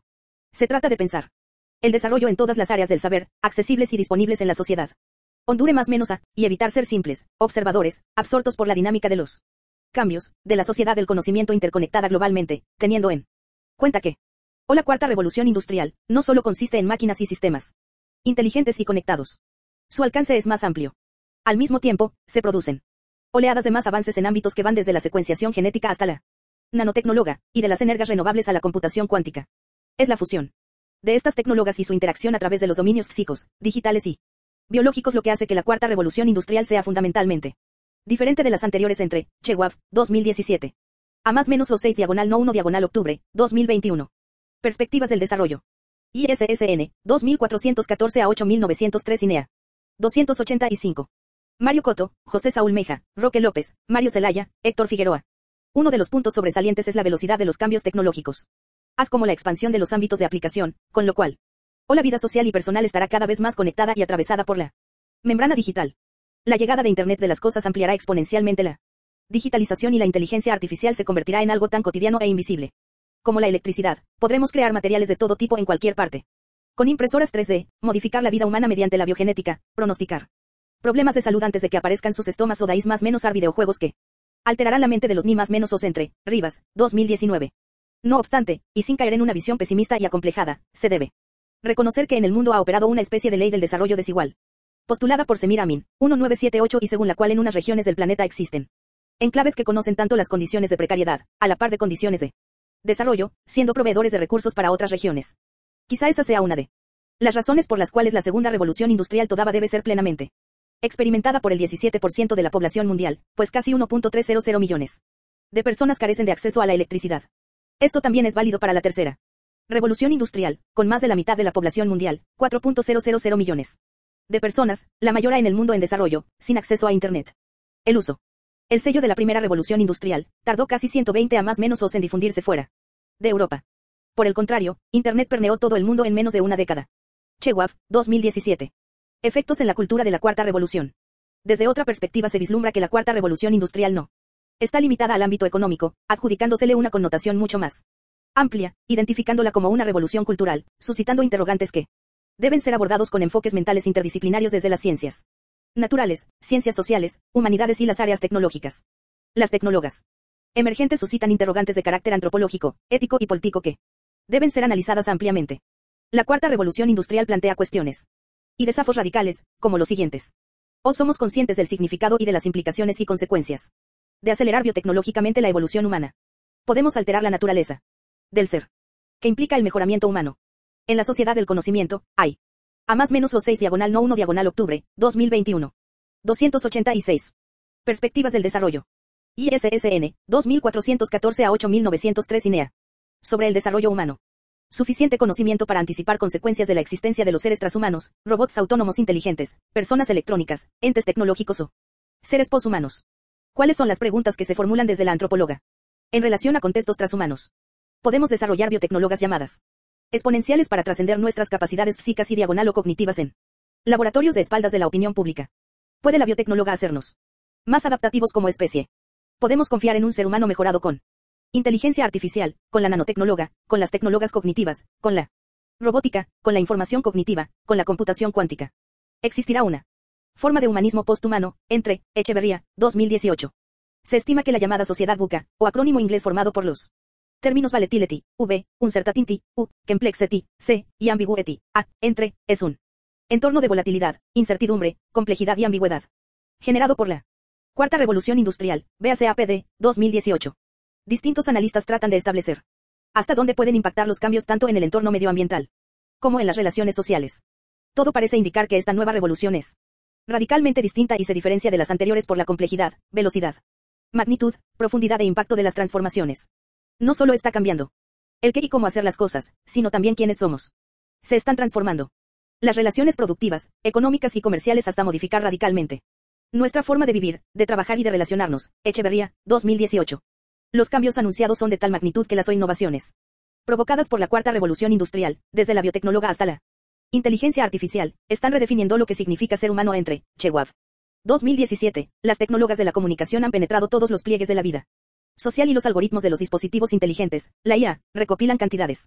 Se trata de pensar el desarrollo en todas las áreas del saber, accesibles y disponibles en la sociedad. Hondure más menos a, y evitar ser simples, observadores, absortos por la dinámica de los cambios, de la sociedad del conocimiento interconectada globalmente, teniendo en cuenta que, o la cuarta revolución industrial, no solo consiste en máquinas y sistemas inteligentes y conectados. Su alcance es más amplio. Al mismo tiempo, se producen oleadas de más avances en ámbitos que van desde la secuenciación genética hasta la nanotecnóloga, y de las energías renovables a la computación cuántica. Es la fusión de estas tecnólogas y su interacción a través de los dominios físicos, digitales y biológicos lo que hace que la cuarta revolución industrial sea fundamentalmente diferente de las anteriores entre Chewav, dos mil diecisiete. A más menos o seis diagonal no uno diagonal octubre, dos mil veintiuno. Perspectivas del desarrollo. I S S N, dos mil cuatrocientos catorce a ocho mil novecientos tres I N E A. doscientos ochenta y cinco. Mario Coto, José Saúl Meja, Roque López, Mario Zelaya, Héctor Figueroa. Uno de los puntos sobresalientes es la velocidad de los cambios tecnológicos. As como la expansión de los ámbitos de aplicación, con lo cual, o la vida social y personal estará cada vez más conectada y atravesada por la membrana digital. La llegada de Internet de las cosas ampliará exponencialmente la digitalización y la inteligencia artificial se convertirá en algo tan cotidiano e invisible como la electricidad. Podremos crear materiales de todo tipo en cualquier parte. Con impresoras tres D, modificar la vida humana mediante la biogenética, pronosticar problemas de salud antes de que aparezcan sus estomas o daís más menos ar videojuegos que alterarán la mente de los ni más menos os entre, Rivas, dos mil diecinueve. No obstante, y sin caer en una visión pesimista y acomplejada, se debe reconocer que en el mundo ha operado una especie de ley del desarrollo desigual, postulada por Semir Amin, mil novecientos setenta y ocho y según la cual en unas regiones del planeta existen enclaves que conocen tanto las condiciones de precariedad, a la par de condiciones de desarrollo, siendo proveedores de recursos para otras regiones. Quizá esa sea una de las razones por las cuales la segunda revolución industrial todavía debe ser plenamente experimentada por el diecisiete por ciento de la población mundial, pues casi uno punto trescientos millones de personas carecen de acceso a la electricidad. Esto también es válido para la tercera revolución industrial, con más de la mitad de la población mundial, cuatro punto cero millones de personas, la mayoría en el mundo en desarrollo, sin acceso a Internet. El uso. El sello de la primera revolución industrial tardó casi ciento veinte a más menos os en difundirse fuera de Europa. Por el contrario, Internet permeó todo el mundo en menos de una década. Chewav, dos mil diecisiete. Efectos en la cultura de la cuarta revolución. Desde otra perspectiva se vislumbra que la cuarta revolución industrial no está limitada al ámbito económico, adjudicándosele una connotación mucho más amplia, identificándola como una revolución cultural, suscitando interrogantes que deben ser abordados con enfoques mentales interdisciplinarios desde las ciencias naturales, ciencias sociales, humanidades y las áreas tecnológicas. Las tecnólogas emergentes suscitan interrogantes de carácter antropológico, ético y político que deben ser analizadas ampliamente. La cuarta revolución industrial plantea cuestiones y desafíos radicales, como los siguientes. O somos conscientes del significado y de las implicaciones y consecuencias de acelerar biotecnológicamente la evolución humana. Podemos alterar la naturaleza del ser, que implica el mejoramiento humano. En la sociedad del conocimiento, hay a más menos o seis diagonal no uno diagonal octubre, dos mil veintiuno. doscientos ochenta y seis. Perspectivas del desarrollo. I S S N, dos mil cuatrocientos catorce a ocho mil novecientos tres I N E A. Sobre el desarrollo humano. Suficiente conocimiento para anticipar consecuencias de la existencia de los seres transhumanos, robots autónomos inteligentes, personas electrónicas, entes tecnológicos o seres poshumanos. ¿Cuáles son las preguntas que se formulan desde la antropóloga? En relación a contextos transhumanos. Podemos desarrollar biotecnólogas llamadas exponenciales para trascender nuestras capacidades físicas y diagonal o cognitivas en laboratorios de espaldas de la opinión pública. ¿Puede la biotecnóloga hacernos más adaptativos como especie? Podemos confiar en un ser humano mejorado con inteligencia artificial, con la nanotecnóloga, con las tecnólogas cognitivas, con la robótica, con la información cognitiva, con la computación cuántica. Existirá una forma de humanismo posthumano, entre Echeverría, dos mil dieciocho. Se estima que la llamada sociedad buca, o acrónimo inglés formado por los términos volatility, V, uncertainty, U, complexity, C, y ambiguity, A, entre, es un entorno de volatilidad, incertidumbre, complejidad y ambigüedad. Generado por la cuarta revolución industrial, véase A P D, dos mil dieciocho. Distintos analistas tratan de establecer hasta dónde pueden impactar los cambios tanto en el entorno medioambiental como en las relaciones sociales. Todo parece indicar que esta nueva revolución es radicalmente distinta y se diferencia de las anteriores por la complejidad, velocidad, magnitud, profundidad e impacto de las transformaciones. No solo está cambiando el qué y cómo hacer las cosas, sino también quiénes somos. Se están transformando las relaciones productivas, económicas y comerciales hasta modificar radicalmente nuestra forma de vivir, de trabajar y de relacionarnos. Echeverría, dos mil dieciocho. Los cambios anunciados son de tal magnitud que las innovaciones provocadas por la cuarta revolución industrial, desde la biotecnóloga hasta la inteligencia artificial, están redefiniendo lo que significa ser humano entre Chewav. dos mil diecisiete. Las tecnólogas de la comunicación han penetrado todos los pliegues de la vida social y los algoritmos de los dispositivos inteligentes. La I A recopilan cantidades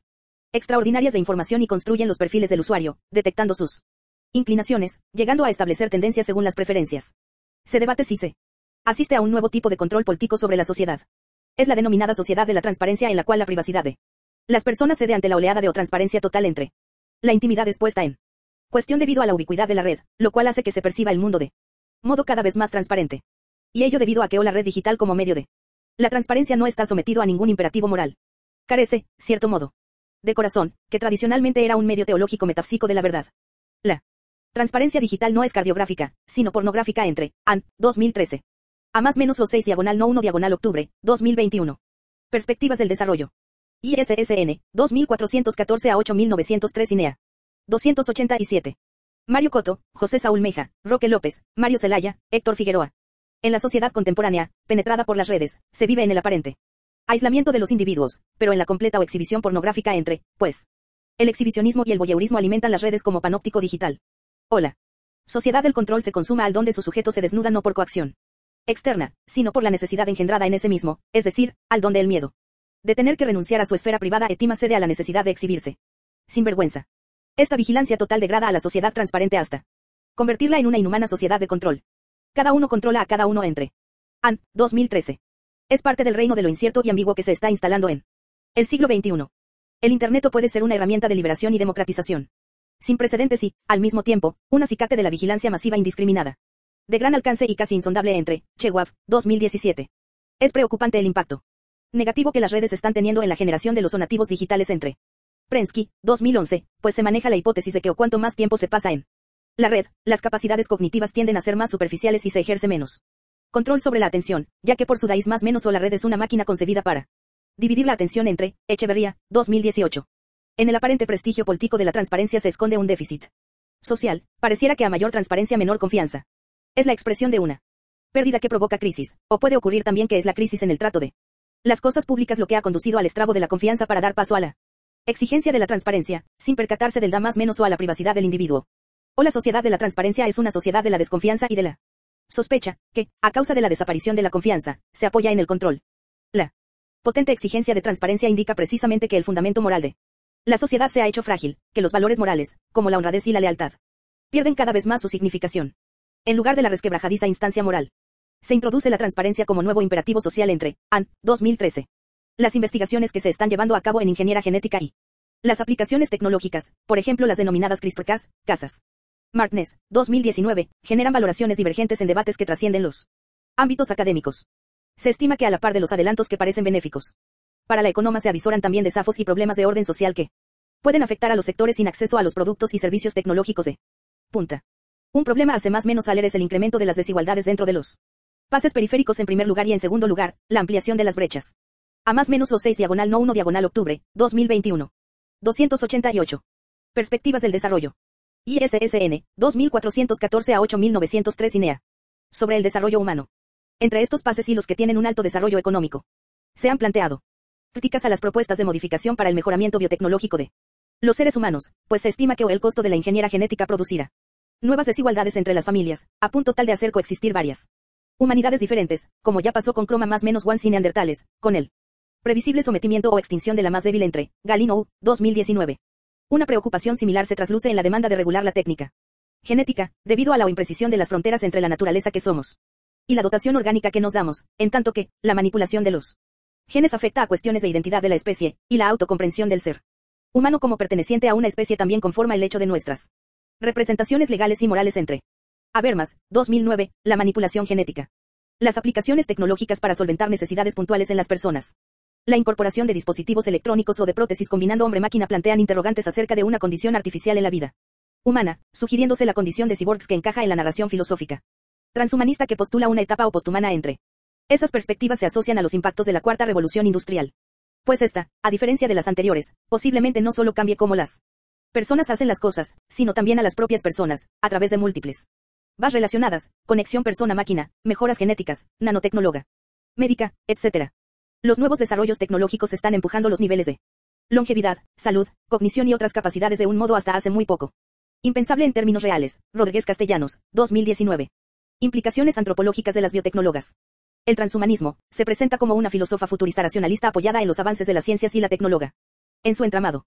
extraordinarias de información y construyen los perfiles del usuario, detectando sus inclinaciones, llegando a establecer tendencias según las preferencias. Se debate si se asiste a un nuevo tipo de control político sobre la sociedad. Es la denominada sociedad de la transparencia, en la cual la privacidad de las personas cede ante la oleada de o transparencia total entre la intimidad es puesta en cuestión debido a la ubicuidad de la red, lo cual hace que se perciba el mundo de modo cada vez más transparente. Y ello debido a que o la red digital como medio de la transparencia no está sometido a ningún imperativo moral. Carece, cierto modo, de corazón, que tradicionalmente era un medio teológico metafísico de la verdad. La transparencia digital no es cardiográfica, sino pornográfica entre A N dos mil trece. A más menos o seis diagonal no uno diagonal octubre, dos mil veintiuno. Perspectivas del desarrollo. I S S N, dos mil cuatrocientos catorce a ocho mil novecientos tres I N E A. doscientos ochenta y siete. Mario Coto, José Saúl Meja, Roque López, Mario Zelaya, Héctor Figueroa. En la sociedad contemporánea, penetrada por las redes, se vive en el aparente aislamiento de los individuos, pero en la completa o exhibición pornográfica entre, pues, el exhibicionismo y el voyeurismo alimentan las redes como panóptico digital. Hola. Sociedad del control se consuma al donde su sujeto se desnuda no por coacción externa, sino por la necesidad engendrada en ese mismo, es decir, al donde el miedo de tener que renunciar a su esfera privada etima cede a la necesidad de exhibirse sin vergüenza. Esta vigilancia total degrada a la sociedad transparente hasta convertirla en una inhumana sociedad de control. Cada uno controla a cada uno entre A N dos mil trece. Es parte del reino de lo incierto y ambiguo que se está instalando en el siglo veintiuno. El Internet puede ser una herramienta de liberación y democratización sin precedentes y, al mismo tiempo, un acicate de la vigilancia masiva indiscriminada, de gran alcance y casi insondable entre Chewav, dos mil diecisiete. Es preocupante el impacto negativo que las redes están teniendo en la generación de los donativos digitales entre Prensky, dos mil once, pues se maneja la hipótesis de que o cuanto más tiempo se pasa en la red, las capacidades cognitivas tienden a ser más superficiales y se ejerce menos control sobre la atención, ya que por su dais más menos o la red es una máquina concebida para dividir la atención entre Echeverría, dos mil dieciocho. En el aparente prestigio político de la transparencia se esconde un déficit social, pareciera que a mayor transparencia menor confianza. Es la expresión de una pérdida que provoca crisis, o puede ocurrir también que es la crisis en el trato de las cosas públicas lo que ha conducido al estrago de la confianza para dar paso a la exigencia de la transparencia, sin percatarse del da más menos o a la privacidad del individuo. O la sociedad de la transparencia es una sociedad de la desconfianza y de la sospecha, que, a causa de la desaparición de la confianza, se apoya en el control. La potente exigencia de transparencia indica precisamente que el fundamento moral de la sociedad se ha hecho frágil, que los valores morales, como la honradez y la lealtad, pierden cada vez más su significación. En lugar de la resquebrajadiza instancia moral, se introduce la transparencia como nuevo imperativo social entre A N dos mil trece. Las investigaciones que se están llevando a cabo en ingeniería genética y las aplicaciones tecnológicas, por ejemplo las denominadas CRISPR-Cas, casas Martness, dos mil diecinueve, generan valoraciones divergentes en debates que trascienden los ámbitos académicos. Se estima que a la par de los adelantos que parecen benéficos para la economía se avisoran también desafíos y problemas de orden social que pueden afectar a los sectores sin acceso a los productos y servicios tecnológicos de punta. Un problema hace más menos saler es el incremento de las desigualdades dentro de los pases periféricos en primer lugar y en segundo lugar, la ampliación de las brechas. A más menos o seis diagonal no uno diagonal octubre, dos mil veintiuno. doscientos ochenta y ocho. Perspectivas del desarrollo. I S S N, dos mil cuatrocientos catorce a ocho mil novecientos tres I N E A. Sobre el desarrollo humano. Entre estos pases y los que tienen un alto desarrollo económico, se han planteado críticas a las propuestas de modificación para el mejoramiento biotecnológico de los seres humanos, pues se estima que o el costo de la ingeniería genética producirá nuevas desigualdades entre las familias, a punto tal de hacer coexistir varias humanidades diferentes, como ya pasó con Croma más menos One y Neandertales, con el previsible sometimiento o extinción de la más débil entre Galino, dos mil diecinueve. Una preocupación similar se trasluce en la demanda de regular la técnica genética, debido a la imprecisión de las fronteras entre la naturaleza que somos y la dotación orgánica que nos damos, en tanto que la manipulación de los genes afecta a cuestiones de identidad de la especie y la autocomprensión del ser humano como perteneciente a una especie también conforma el hecho de nuestras representaciones legales y morales entre Habermas, dos mil nueve, la manipulación genética. Las aplicaciones tecnológicas para solventar necesidades puntuales en las personas. La incorporación de dispositivos electrónicos o de prótesis combinando hombre-máquina plantean interrogantes acerca de una condición artificial en la vida humana, sugiriéndose la condición de cyborgs que encaja en la narración filosófica transhumanista que postula una etapa o posthumana entre. Esas perspectivas se asocian a los impactos de la cuarta revolución industrial. Pues esta, a diferencia de las anteriores, posiblemente no solo cambie cómo las personas hacen las cosas, sino también a las propias personas, a través de múltiples vas relacionadas, conexión persona-máquina, mejoras genéticas, nanotecnóloga, médica, etcétera. Los nuevos desarrollos tecnológicos están empujando los niveles de longevidad, salud, cognición y otras capacidades de un modo hasta hace muy poco impensable en términos reales. Rodríguez Castellanos, dos mil diecinueve. Implicaciones antropológicas de las biotecnólogas. El transhumanismo se presenta como una filósofa futurista racionalista apoyada en los avances de las ciencias y la tecnóloga. En su entramado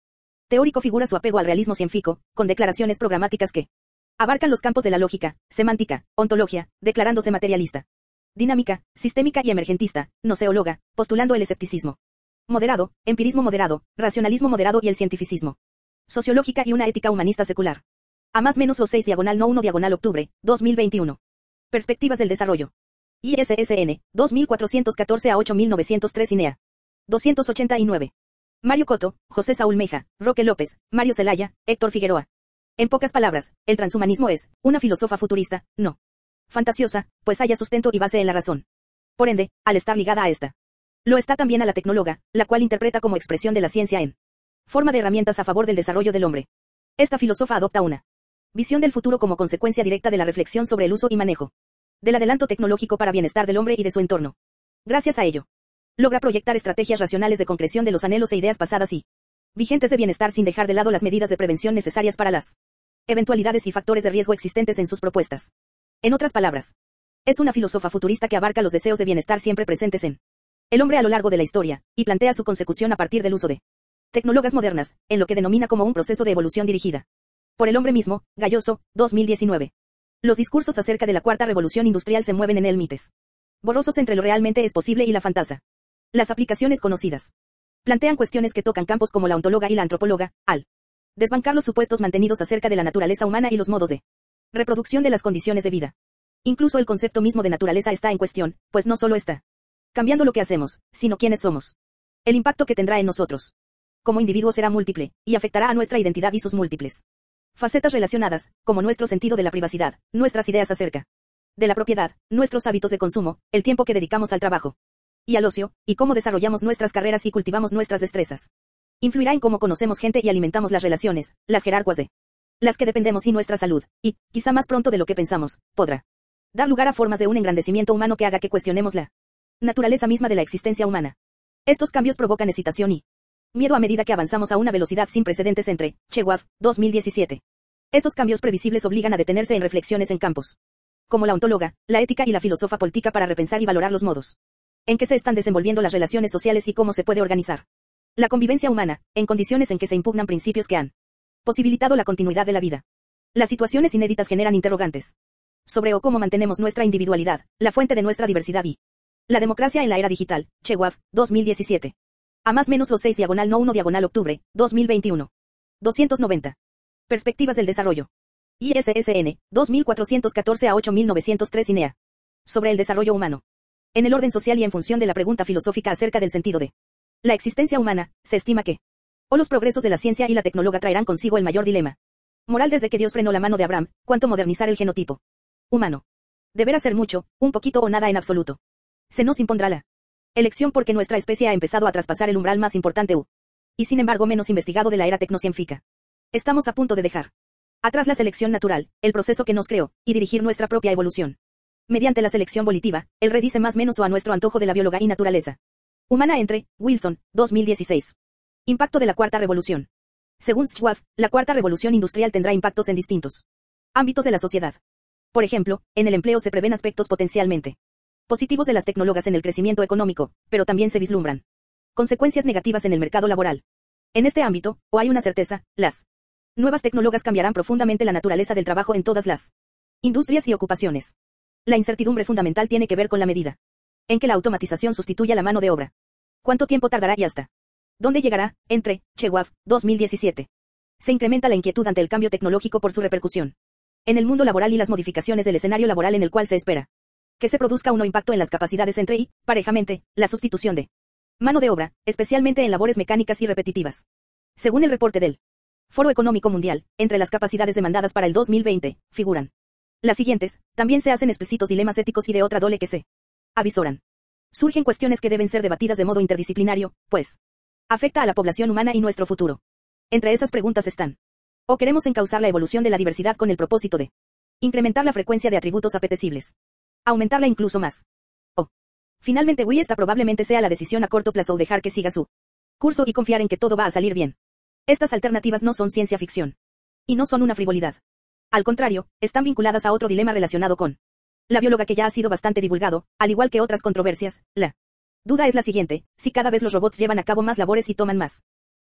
teórico figura su apego al realismo científico, con declaraciones programáticas que abarcan los campos de la lógica, semántica, ontología, declarándose materialista, dinámica, sistémica y emergentista, noceóloga, postulando el escepticismo moderado, empirismo moderado, racionalismo moderado y el cientificismo sociológica y una ética humanista secular. A más menos o seis diagonal no uno diagonal octubre, dos mil veintiuno. Perspectivas del desarrollo. I S S N, dos mil cuatrocientos catorce a ocho mil novecientos tres I N E A. doscientos ochenta y nueve. Mario Coto, José Saúl Meja, Roque López, Mario Zelaya, Héctor Figueroa. En pocas palabras, el transhumanismo es una filósofa futurista, no fantasiosa, pues haya sustento y base en la razón. Por ende, al estar ligada a esta, lo está también a la tecnóloga, la cual interpreta como expresión de la ciencia en forma de herramientas a favor del desarrollo del hombre. Esta filósofa adopta una visión del futuro como consecuencia directa de la reflexión sobre el uso y manejo del adelanto tecnológico para bienestar del hombre y de su entorno. Gracias a ello, logra proyectar estrategias racionales de concreción de los anhelos e ideas pasadas y vigentes de bienestar sin dejar de lado las medidas de prevención necesarias para las eventualidades y factores de riesgo existentes en sus propuestas. En otras palabras, es una filósofa futurista que abarca los deseos de bienestar siempre presentes en el hombre a lo largo de la historia, y plantea su consecución a partir del uso de tecnólogas modernas, en lo que denomina como un proceso de evolución dirigida por el hombre mismo. Galloso, dos mil diecinueve. Los discursos acerca de la cuarta revolución industrial se mueven en el mites borrosos entre lo realmente es posible y la fantasía. Las aplicaciones conocidas plantean cuestiones que tocan campos como la ontóloga y la antropóloga, al desbancar los supuestos mantenidos acerca de la naturaleza humana y los modos de reproducción de las condiciones de vida. Incluso el concepto mismo de naturaleza está en cuestión, pues no solo está cambiando lo que hacemos, sino quiénes somos. El impacto que tendrá en nosotros como individuos será múltiple, y afectará a nuestra identidad y sus múltiples facetas relacionadas, como nuestro sentido de la privacidad, nuestras ideas acerca de la propiedad, nuestros hábitos de consumo, el tiempo que dedicamos al trabajo y al ocio, y cómo desarrollamos nuestras carreras y cultivamos nuestras destrezas. Influirá en cómo conocemos gente y alimentamos las relaciones, las jerarquías de las que dependemos y nuestra salud, y, quizá más pronto de lo que pensamos, podrá dar lugar a formas de un engrandecimiento humano que haga que cuestionemos la naturaleza misma de la existencia humana. Estos cambios provocan excitación y miedo a medida que avanzamos a una velocidad sin precedentes entre Chekhov, dos mil diecisiete. Esos cambios previsibles obligan a detenerse en reflexiones en campos como la ontóloga, la ética y la filósofa política para repensar y valorar los modos en que se están desenvolviendo las relaciones sociales y cómo se puede organizar la convivencia humana, en condiciones en que se impugnan principios que han posibilitado la continuidad de la vida. Las situaciones inéditas generan interrogantes sobre o cómo mantenemos nuestra individualidad, la fuente de nuestra diversidad y la democracia en la era digital. Chekhov, dos mil diecisiete. A más menos o seis diagonal no uno diagonal octubre, dos mil veintiuno. doscientos noventa. Perspectivas del desarrollo. I S S N, dos mil cuatrocientos catorce a ocho mil novecientos tres I N E A. Sobre el desarrollo humano. En el orden social y en función de la pregunta filosófica acerca del sentido de la existencia humana, se estima que o los progresos de la ciencia y la tecnóloga traerán consigo el mayor dilema moral desde que Dios frenó la mano de Abraham, cuanto modernizar el genotipo humano. Deberá ser mucho, un poquito o nada en absoluto. Se nos impondrá la elección porque nuestra especie ha empezado a traspasar el umbral más importante u y sin embargo menos investigado de la era tecnocientífica. Estamos a punto de dejar atrás la selección natural, el proceso que nos creó, y dirigir nuestra propia evolución mediante la selección volitiva, el redice más menos o a nuestro antojo de la biología y naturaleza humana entre Wilson, dos mil dieciséis. Impacto de la cuarta revolución. Según Schwab, la cuarta revolución industrial tendrá impactos en distintos ámbitos de la sociedad. Por ejemplo, en el empleo se prevén aspectos potencialmente positivos de las tecnólogas en el crecimiento económico, pero también se vislumbran consecuencias negativas en el mercado laboral. En este ámbito, o hay una certeza, las nuevas tecnólogas cambiarán profundamente la naturaleza del trabajo en todas las industrias y ocupaciones. La incertidumbre fundamental tiene que ver con la medida en que la automatización sustituya la mano de obra. ¿Cuánto tiempo tardará y hasta dónde llegará? Entre Chekhov, dos mil diecisiete. Se incrementa la inquietud ante el cambio tecnológico por su repercusión en el mundo laboral y las modificaciones del escenario laboral en el cual se espera que se produzca un impacto en las capacidades entre y, parejamente, la sustitución de mano de obra, especialmente en labores mecánicas y repetitivas. Según el reporte del Foro Económico Mundial, entre las capacidades demandadas para el dos mil veinte, figuran las siguientes. También se hacen explícitos dilemas éticos y de otra dole que se avisoran. Surgen cuestiones que deben ser debatidas de modo interdisciplinario, pues afecta a la población humana y nuestro futuro. Entre esas preguntas están: ¿o queremos encauzar la evolución de la diversidad con el propósito de incrementar la frecuencia de atributos apetecibles, aumentarla incluso más? O, finalmente, oui, esta probablemente sea la decisión a corto plazo o dejar que siga su curso y confiar en que todo va a salir bien. Estas alternativas no son ciencia ficción. Y no son una frivolidad. Al contrario, están vinculadas a otro dilema relacionado con la bióloga que ya ha sido bastante divulgado, al igual que otras controversias. La duda es la siguiente: si cada vez los robots llevan a cabo más labores y toman más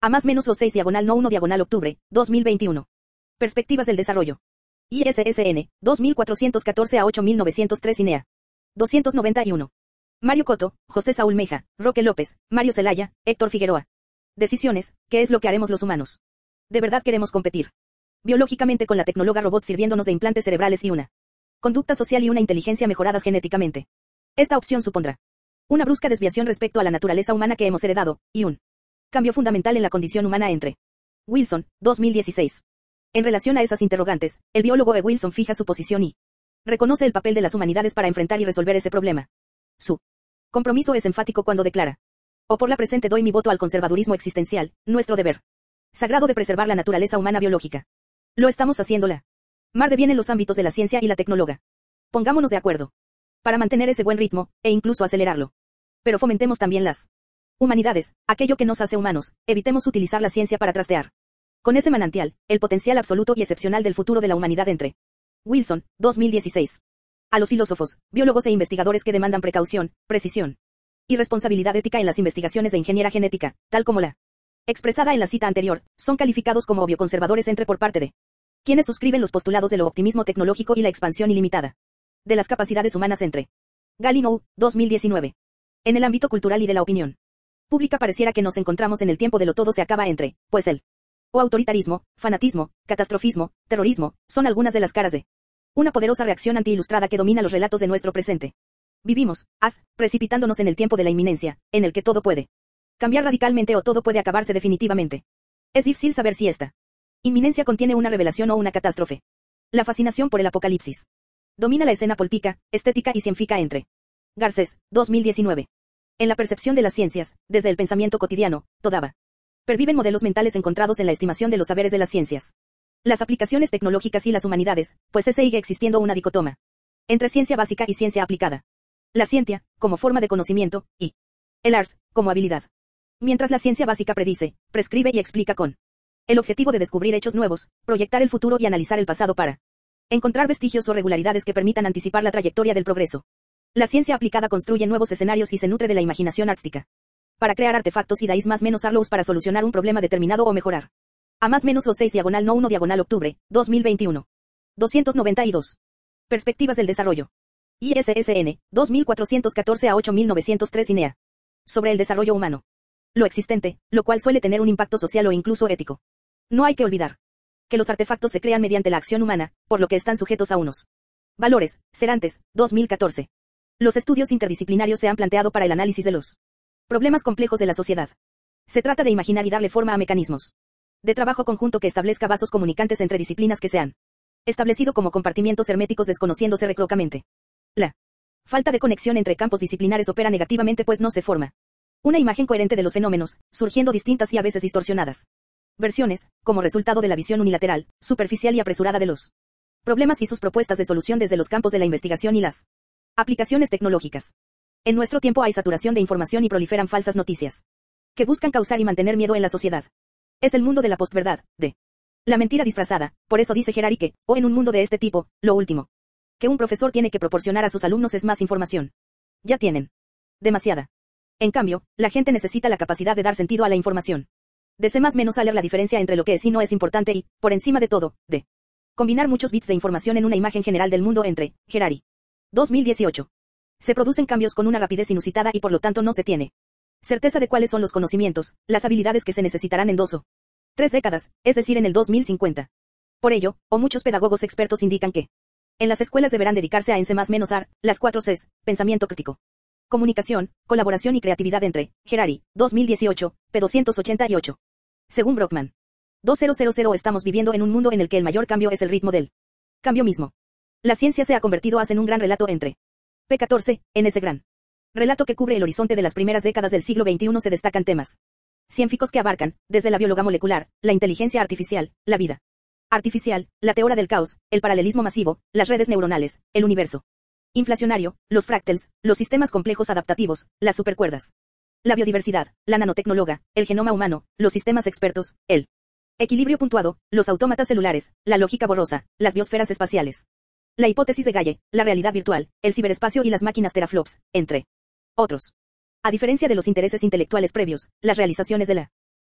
A más menos o seis diagonal no uno diagonal octubre, dos mil veintiuno. Perspectivas del desarrollo. I S S N, dos mil cuatrocientos catorce a ocho mil novecientos tres I N E A. doscientos noventa y uno. Mario Coto, José Saúl Meja, Roque López, Mario Zelaya, Héctor Figueroa. Decisiones, ¿qué es lo que haremos los humanos? ¿De verdad queremos competir biológicamente con la tecnóloga robot sirviéndonos de implantes cerebrales y una conducta social y una inteligencia mejoradas genéticamente? Esta opción supondrá una brusca desviación respecto a la naturaleza humana que hemos heredado, y un cambio fundamental en la condición humana entre. Wilson, dos mil dieciséis. En relación a esas interrogantes, el biólogo E. Wilson fija su posición y reconoce el papel de las humanidades para enfrentar y resolver ese problema. Su compromiso es enfático cuando declara: o por la presente doy mi voto al conservadurismo existencial, nuestro deber sagrado de preservar la naturaleza humana biológica. Lo estamos haciéndola. Mar de bien en los ámbitos de la ciencia y la tecnóloga. Pongámonos de acuerdo para mantener ese buen ritmo, e incluso acelerarlo. Pero fomentemos también las humanidades, aquello que nos hace humanos, evitemos utilizar la ciencia para trastear con ese manantial, el potencial absoluto y excepcional del futuro de la humanidad entre. Wilson, dos mil dieciséis. A los filósofos, biólogos e investigadores que demandan precaución, precisión y responsabilidad ética en las investigaciones de ingeniería genética, tal como la expresada en la cita anterior, son calificados como bioconservadores entre por parte de quienes suscriben los postulados de lo optimismo tecnológico y la expansión ilimitada de las capacidades humanas entre. Galinou, dos mil diecinueve. En el ámbito cultural y de la opinión pública pareciera que nos encontramos en el tiempo de lo todo se acaba entre, pues el o autoritarismo, fanatismo, catastrofismo, terrorismo, son algunas de las caras de una poderosa reacción anti-ilustrada que domina los relatos de nuestro presente. Vivimos, as, precipitándonos en el tiempo de la inminencia, en el que todo puede cambiar radicalmente o todo puede acabarse definitivamente. Es difícil saber si esta inminencia contiene una revelación o una catástrofe. La fascinación por el apocalipsis domina la escena política, estética y científica entre. Garcés, dos mil diecinueve. En la percepción de las ciencias, desde el pensamiento cotidiano, todavía perviven modelos mentales encontrados en la estimación de los saberes de las ciencias, las aplicaciones tecnológicas y las humanidades, pues se sigue existiendo una dicotoma entre ciencia básica y ciencia aplicada. La ciencia, como forma de conocimiento, y el ars, como habilidad. Mientras la ciencia básica predice, prescribe y explica con el objetivo de descubrir hechos nuevos, proyectar el futuro y analizar el pasado para encontrar vestigios o regularidades que permitan anticipar la trayectoria del progreso. La ciencia aplicada construye nuevos escenarios y se nutre de la imaginación artística para crear artefactos y dais más menos arlows para solucionar un problema determinado o mejorar. A más menos o seis diagonal no uno diagonal octubre, dos mil veintiuno. doscientos noventa y dos. Perspectivas del desarrollo. I S S N, dos mil cuatrocientos catorce a ocho mil novecientos tres I N E A. Sobre el desarrollo humano. Lo existente, lo cual suele tener un impacto social o incluso ético. No hay que olvidar que los artefactos se crean mediante la acción humana, por lo que están sujetos a unos valores. Serantes, dos mil catorce. Los estudios interdisciplinarios se han planteado para el análisis de los problemas complejos de la sociedad. Se trata de imaginar y darle forma a mecanismos de trabajo conjunto que establezca vasos comunicantes entre disciplinas que se han establecido como compartimientos herméticos desconociéndose recíprocamente. La falta de conexión entre campos disciplinares opera negativamente pues no se forma una imagen coherente de los fenómenos, surgiendo distintas y a veces distorsionadas versiones, como resultado de la visión unilateral, superficial y apresurada de los problemas y sus propuestas de solución desde los campos de la investigación y las aplicaciones tecnológicas. En nuestro tiempo hay saturación de información y proliferan falsas noticias que buscan causar y mantener miedo en la sociedad. Es el mundo de la postverdad, de la mentira disfrazada. Por eso dice Gerari que, o en un mundo de este tipo, lo último que un profesor tiene que proporcionar a sus alumnos es más información. Ya tienen demasiada. En cambio, la gente necesita la capacidad de dar sentido a la información. De C más menos a leer la diferencia entre lo que es y no es importante y, por encima de todo, de combinar muchos bits de información en una imagen general del mundo entre. Gerari. dos mil dieciocho. Se producen cambios con una rapidez inusitada y por lo tanto no se tiene certeza de cuáles son los conocimientos, las habilidades que se necesitarán en dos o tres décadas, es decir en el dos mil cincuenta. Por ello, o muchos pedagogos expertos indican que en las escuelas deberán dedicarse a en C más menos A R, las cuatro Cs, pensamiento crítico, comunicación, colaboración y creatividad entre. Gerari, dos mil dieciocho, p doscientos ochenta y ocho. Según Brockman. dos mil estamos viviendo en un mundo en el que el mayor cambio es el ritmo del cambio mismo. La ciencia se ha convertido en un gran relato entre. p catorce, en ese gran relato que cubre el horizonte de las primeras décadas del siglo veintiuno se destacan temas científicos que abarcan, desde la biología molecular, la inteligencia artificial, la vida artificial, la teoría del caos, el paralelismo masivo, las redes neuronales, el universo inflacionario, los fractals, los sistemas complejos adaptativos, las supercuerdas, la biodiversidad, la nanotecnología, el genoma humano, los sistemas expertos, el equilibrio puntuado, los autómatas celulares, la lógica borrosa, las biosferas espaciales, la hipótesis de Galle, la realidad virtual, el ciberespacio y las máquinas teraflops, entre otros. A diferencia de los intereses intelectuales previos, las realizaciones de la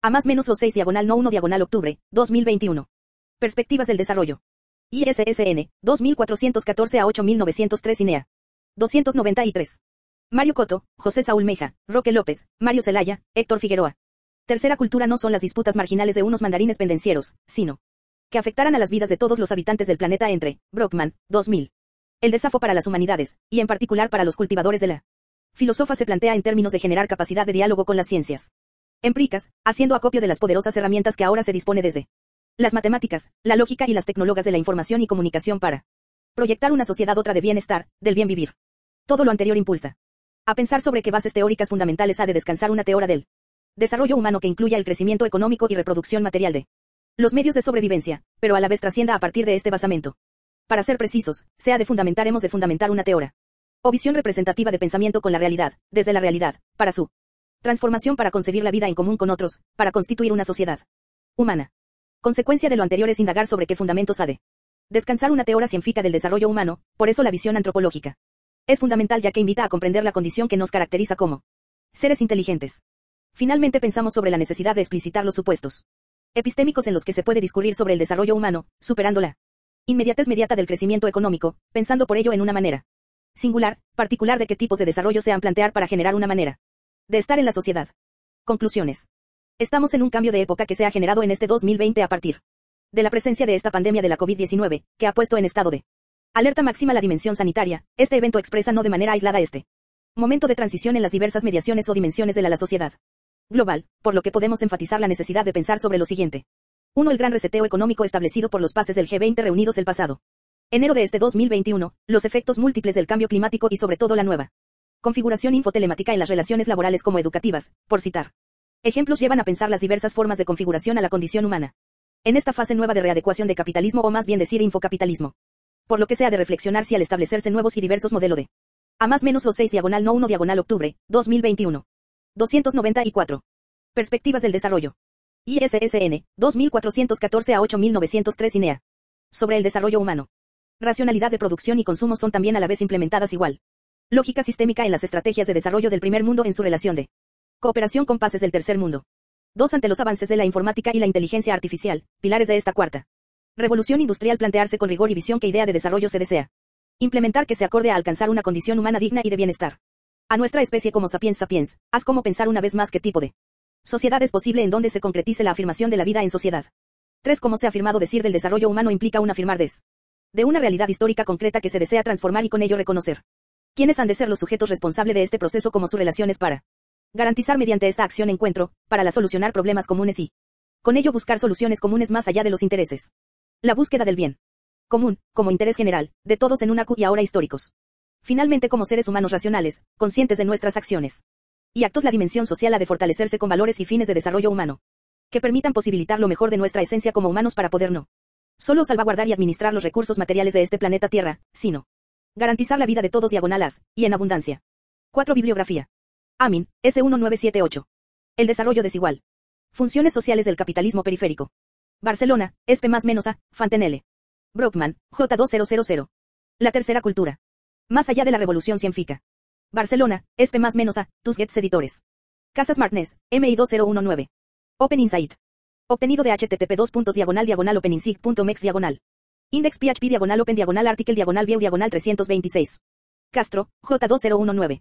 A más menos o seis diagonal no uno diagonal octubre, dos mil veintiuno. Perspectivas del desarrollo. I S S N, dos mil cuatrocientos catorce a ocho mil novecientos tres I N E A. doscientos noventa y tres. Mario Coto, José Saúl Meja, Roque López, Mario Zelaya, Héctor Figueroa. Tercera cultura no son las disputas marginales de unos mandarines pendencieros, sino que afectaran a las vidas de todos los habitantes del planeta entre, Brockman, dos mil. El desafío para las humanidades, y en particular para los cultivadores de la filósofa se plantea en términos de generar capacidad de diálogo con las ciencias empíricas, haciendo acopio de las poderosas herramientas que ahora se dispone desde las matemáticas, la lógica y las tecnológicas de la información y comunicación para proyectar una sociedad otra de bienestar, del bien vivir. Todo lo anterior impulsa a pensar sobre qué bases teóricas fundamentales ha de descansar una teoría del desarrollo humano que incluya el crecimiento económico y reproducción material de los medios de sobrevivencia, pero a la vez trascienda a partir de este basamento. Para ser precisos, se ha de fundamentar hemos de fundamentar una teoría o visión representativa de pensamiento con la realidad, desde la realidad, para su transformación para concebir la vida en común con otros, para constituir una sociedad humana. Consecuencia de lo anterior es indagar sobre qué fundamentos ha de descansar una teoría científica del desarrollo humano, por eso la visión antropológica es fundamental ya que invita a comprender la condición que nos caracteriza como seres inteligentes. Finalmente pensamos sobre la necesidad de explicitar los supuestos epistémicos en los que se puede discurrir sobre el desarrollo humano, superando la inmediatez mediata del crecimiento económico, pensando por ello en una manera singular, particular de qué tipos de desarrollo se han plantear para generar una manera de estar en la sociedad. Conclusiones. Estamos en un cambio de época que se ha generado en este dos mil veinte a partir de la presencia de esta pandemia de la COVID diecinueve, que ha puesto en estado de alerta máxima la dimensión sanitaria. Este evento expresa no de manera aislada este momento de transición en las diversas mediaciones o dimensiones de la, la sociedad global, por lo que podemos enfatizar la necesidad de pensar sobre lo siguiente. uno El gran reseteo económico establecido por los pases del G veinte reunidos el pasado enero de este dos mil veintiuno, los efectos múltiples del cambio climático y sobre todo la nueva configuración infotelemática en las relaciones laborales como educativas, por citar ejemplos, llevan a pensar las diversas formas de configuración a la condición humana en esta fase nueva de readecuación de capitalismo, o más bien decir infocapitalismo. Por lo que se ha de reflexionar si al establecerse nuevos y diversos modelos de a más menos o seis diagonal no uno diagonal octubre, dos mil veintiuno. doscientos noventa y cuatro. Perspectivas del desarrollo. I S S N, dos mil cuatrocientos catorce a ocho mil novecientos tres I N E A. Sobre el desarrollo humano. Racionalidad de producción y consumo son también a la vez implementadas igual. Lógica sistémica en las estrategias de desarrollo del primer mundo en su relación de cooperación con países del tercer mundo. dos Ante los avances de la informática y la inteligencia artificial, pilares de esta cuarta revolución industrial, plantearse con rigor y visión qué idea de desarrollo se desea implementar que se acorde a alcanzar una condición humana digna y de bienestar. A nuestra especie como sapiens sapiens, haz como pensar una vez más qué tipo de sociedad es posible en donde se concretice la afirmación de la vida en sociedad. tres Como se ha afirmado, decir del desarrollo humano implica un afirmar des de una realidad histórica concreta que se desea transformar y con ello reconocer quiénes han de ser los sujetos responsables de este proceso como sus relaciones para garantizar mediante esta acción encuentro, para la solucionar problemas comunes y con ello buscar soluciones comunes más allá de los intereses. La búsqueda del bien común, como interés general, de todos en una cu y ahora históricos. Finalmente, como seres humanos racionales, conscientes de nuestras acciones y actos, la dimensión social ha de fortalecerse con valores y fines de desarrollo humano que permitan posibilitar lo mejor de nuestra esencia como humanos para poder no solo salvaguardar y administrar los recursos materiales de este planeta Tierra, sino garantizar la vida de todos diagonalas, y en abundancia. cuatro Bibliografía. Amin, S mil novecientos setenta y ocho. El desarrollo desigual. Funciones sociales del capitalismo periférico. Barcelona, S P más menos A, Fantenelle. Brockman, J dos mil. La tercera cultura. Más allá de la revolución científica. Barcelona, S P más menos A, Tusquets Editores. Casas Martínez, M I dos mil diecinueve. Open Insight. Obtenido de http dos puntos diagonal diagonal openinsight.mex diagonal. Index P H P diagonal open diagonal article diagonal view diagonal trescientos veintiséis. Castro, J dos mil diecinueve.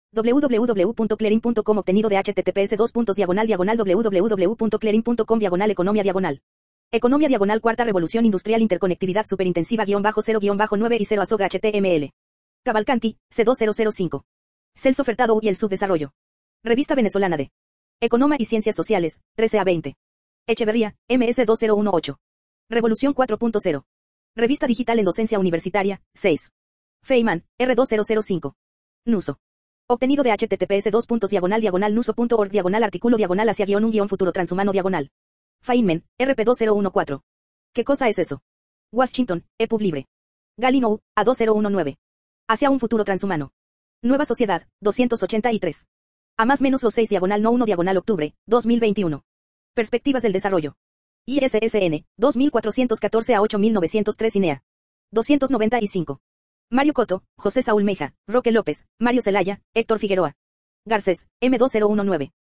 www.clearing.com obtenido de https dos puntos diagonal diagonal www.clearing.com diagonal economía diagonal. Economía diagonal cuarta revolución industrial interconectividad superintensiva guión bajo cero guión bajo nueve y cero asoga H T M L. Cavalcanti, C dos mil cinco. Celso Fertado y el subdesarrollo. Revista venezolana de Economa y Ciencias Sociales, trece a veinte. Echeverría, M S dos mil dieciocho. Revolución cuatro punto cero. Revista digital en docencia universitaria, seis. Feynman, R dos mil cinco. Nuso. Obtenido de https dos puntos diagonal diagonal nuso.org diagonal artículo diagonal hacia guión un guión futuro transhumano diagonal. Feynman, R P dos mil catorce. ¿Qué cosa es eso? Washington, EPUB Libre. Galinow, A dos mil diecinueve. Hacia un futuro transhumano. Nueva Sociedad, doscientos ochenta y tres. A más menos o seis diagonal no uno diagonal octubre, dos mil veintiuno. Perspectivas del desarrollo. I S S N, dos mil cuatrocientos catorce a ocho mil novecientos tres I N E A. doscientos noventa y cinco. Mario Coto, José Saúl Meja, Roque López, Mario Zelaya, Héctor Figueroa. Garcés, M dos mil diecinueve.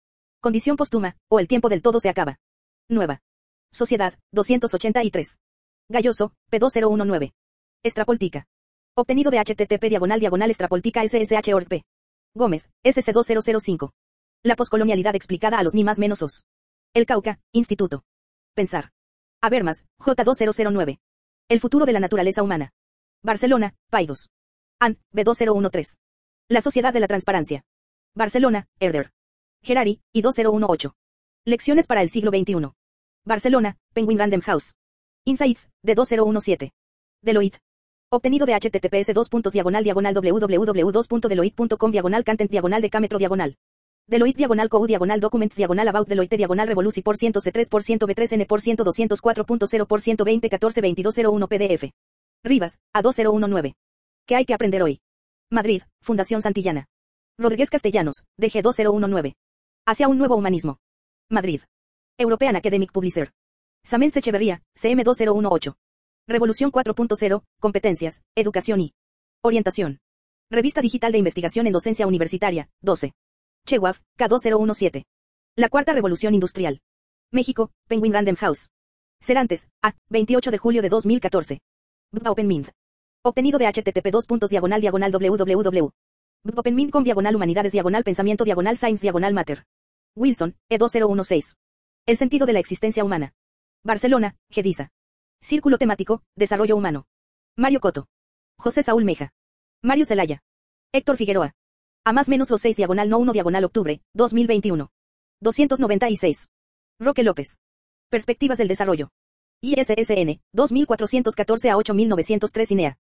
Condición póstuma, o el tiempo del todo se acaba. Nueva. Sociedad, doscientos ochenta y tres. Galloso, P dos mil diecinueve. Estrapoltica. Obtenido de http diagonal diagonal estrapoltica ssh org p. Gómez, S C dos mil cinco. La poscolonialidad explicada a los ni más menos os. El Cauca, Instituto. Pensar. Habermas, J dos mil nueve. El futuro de la naturaleza humana. Barcelona, Paidós. An, B dos mil trece. La sociedad de la transparencia. Barcelona, Herder. Gerari, I dos mil dieciocho. Lecciones para el siglo veintiuno. Barcelona, Penguin Random House. Insights, de dos mil diecisiete. Deloitte. Obtenido de https dos puntos diagonal diagonal www dos punto deloitte punto com diagonal content diagonal decámetro diagonal. Deloitte diagonal co diagonal documents diagonal about Deloitte diagonal revoluci por ciento C tres por ciento B tres N por ciento doscientos cuatro punto cero por ciento veinte catorce veintidós cero uno P D F. Rivas, A dos mil diecinueve. ¿Qué hay que aprender hoy? Madrid, Fundación Santillana. Rodríguez Castellanos, D G dos mil diecinueve. Hacia un nuevo humanismo. Madrid. European Academic Publisher. Samens Echeverría, C M dos mil dieciocho. Revolución cuatro punto cero, Competencias, Educación y Orientación. Revista Digital de Investigación en Docencia Universitaria, doce. Chewaf, K dos mil diecisiete. La Cuarta Revolución Industrial. México, Penguin Random House. Serantes, A, veintiocho de julio de dos mil catorce. BPOpenMint. Obtenido de http dos puntos diagonal diagonal www. BPOpenMint con diagonal humanidades diagonal pensamiento diagonal science diagonal matter. Wilson, E dos mil dieciséis. El sentido de la existencia humana. Barcelona, Gedisa. Círculo temático, Desarrollo humano. Mario Coto. José Saúl Meja. Mario Zelaya. Héctor Figueroa. A más menos o seis diagonal no uno diagonal octubre, dos mil veintiuno. doscientos noventa y seis. Roque López. Perspectivas del desarrollo. I S S N, dos mil cuatrocientos catorce a ocho mil novecientos tres I N E A.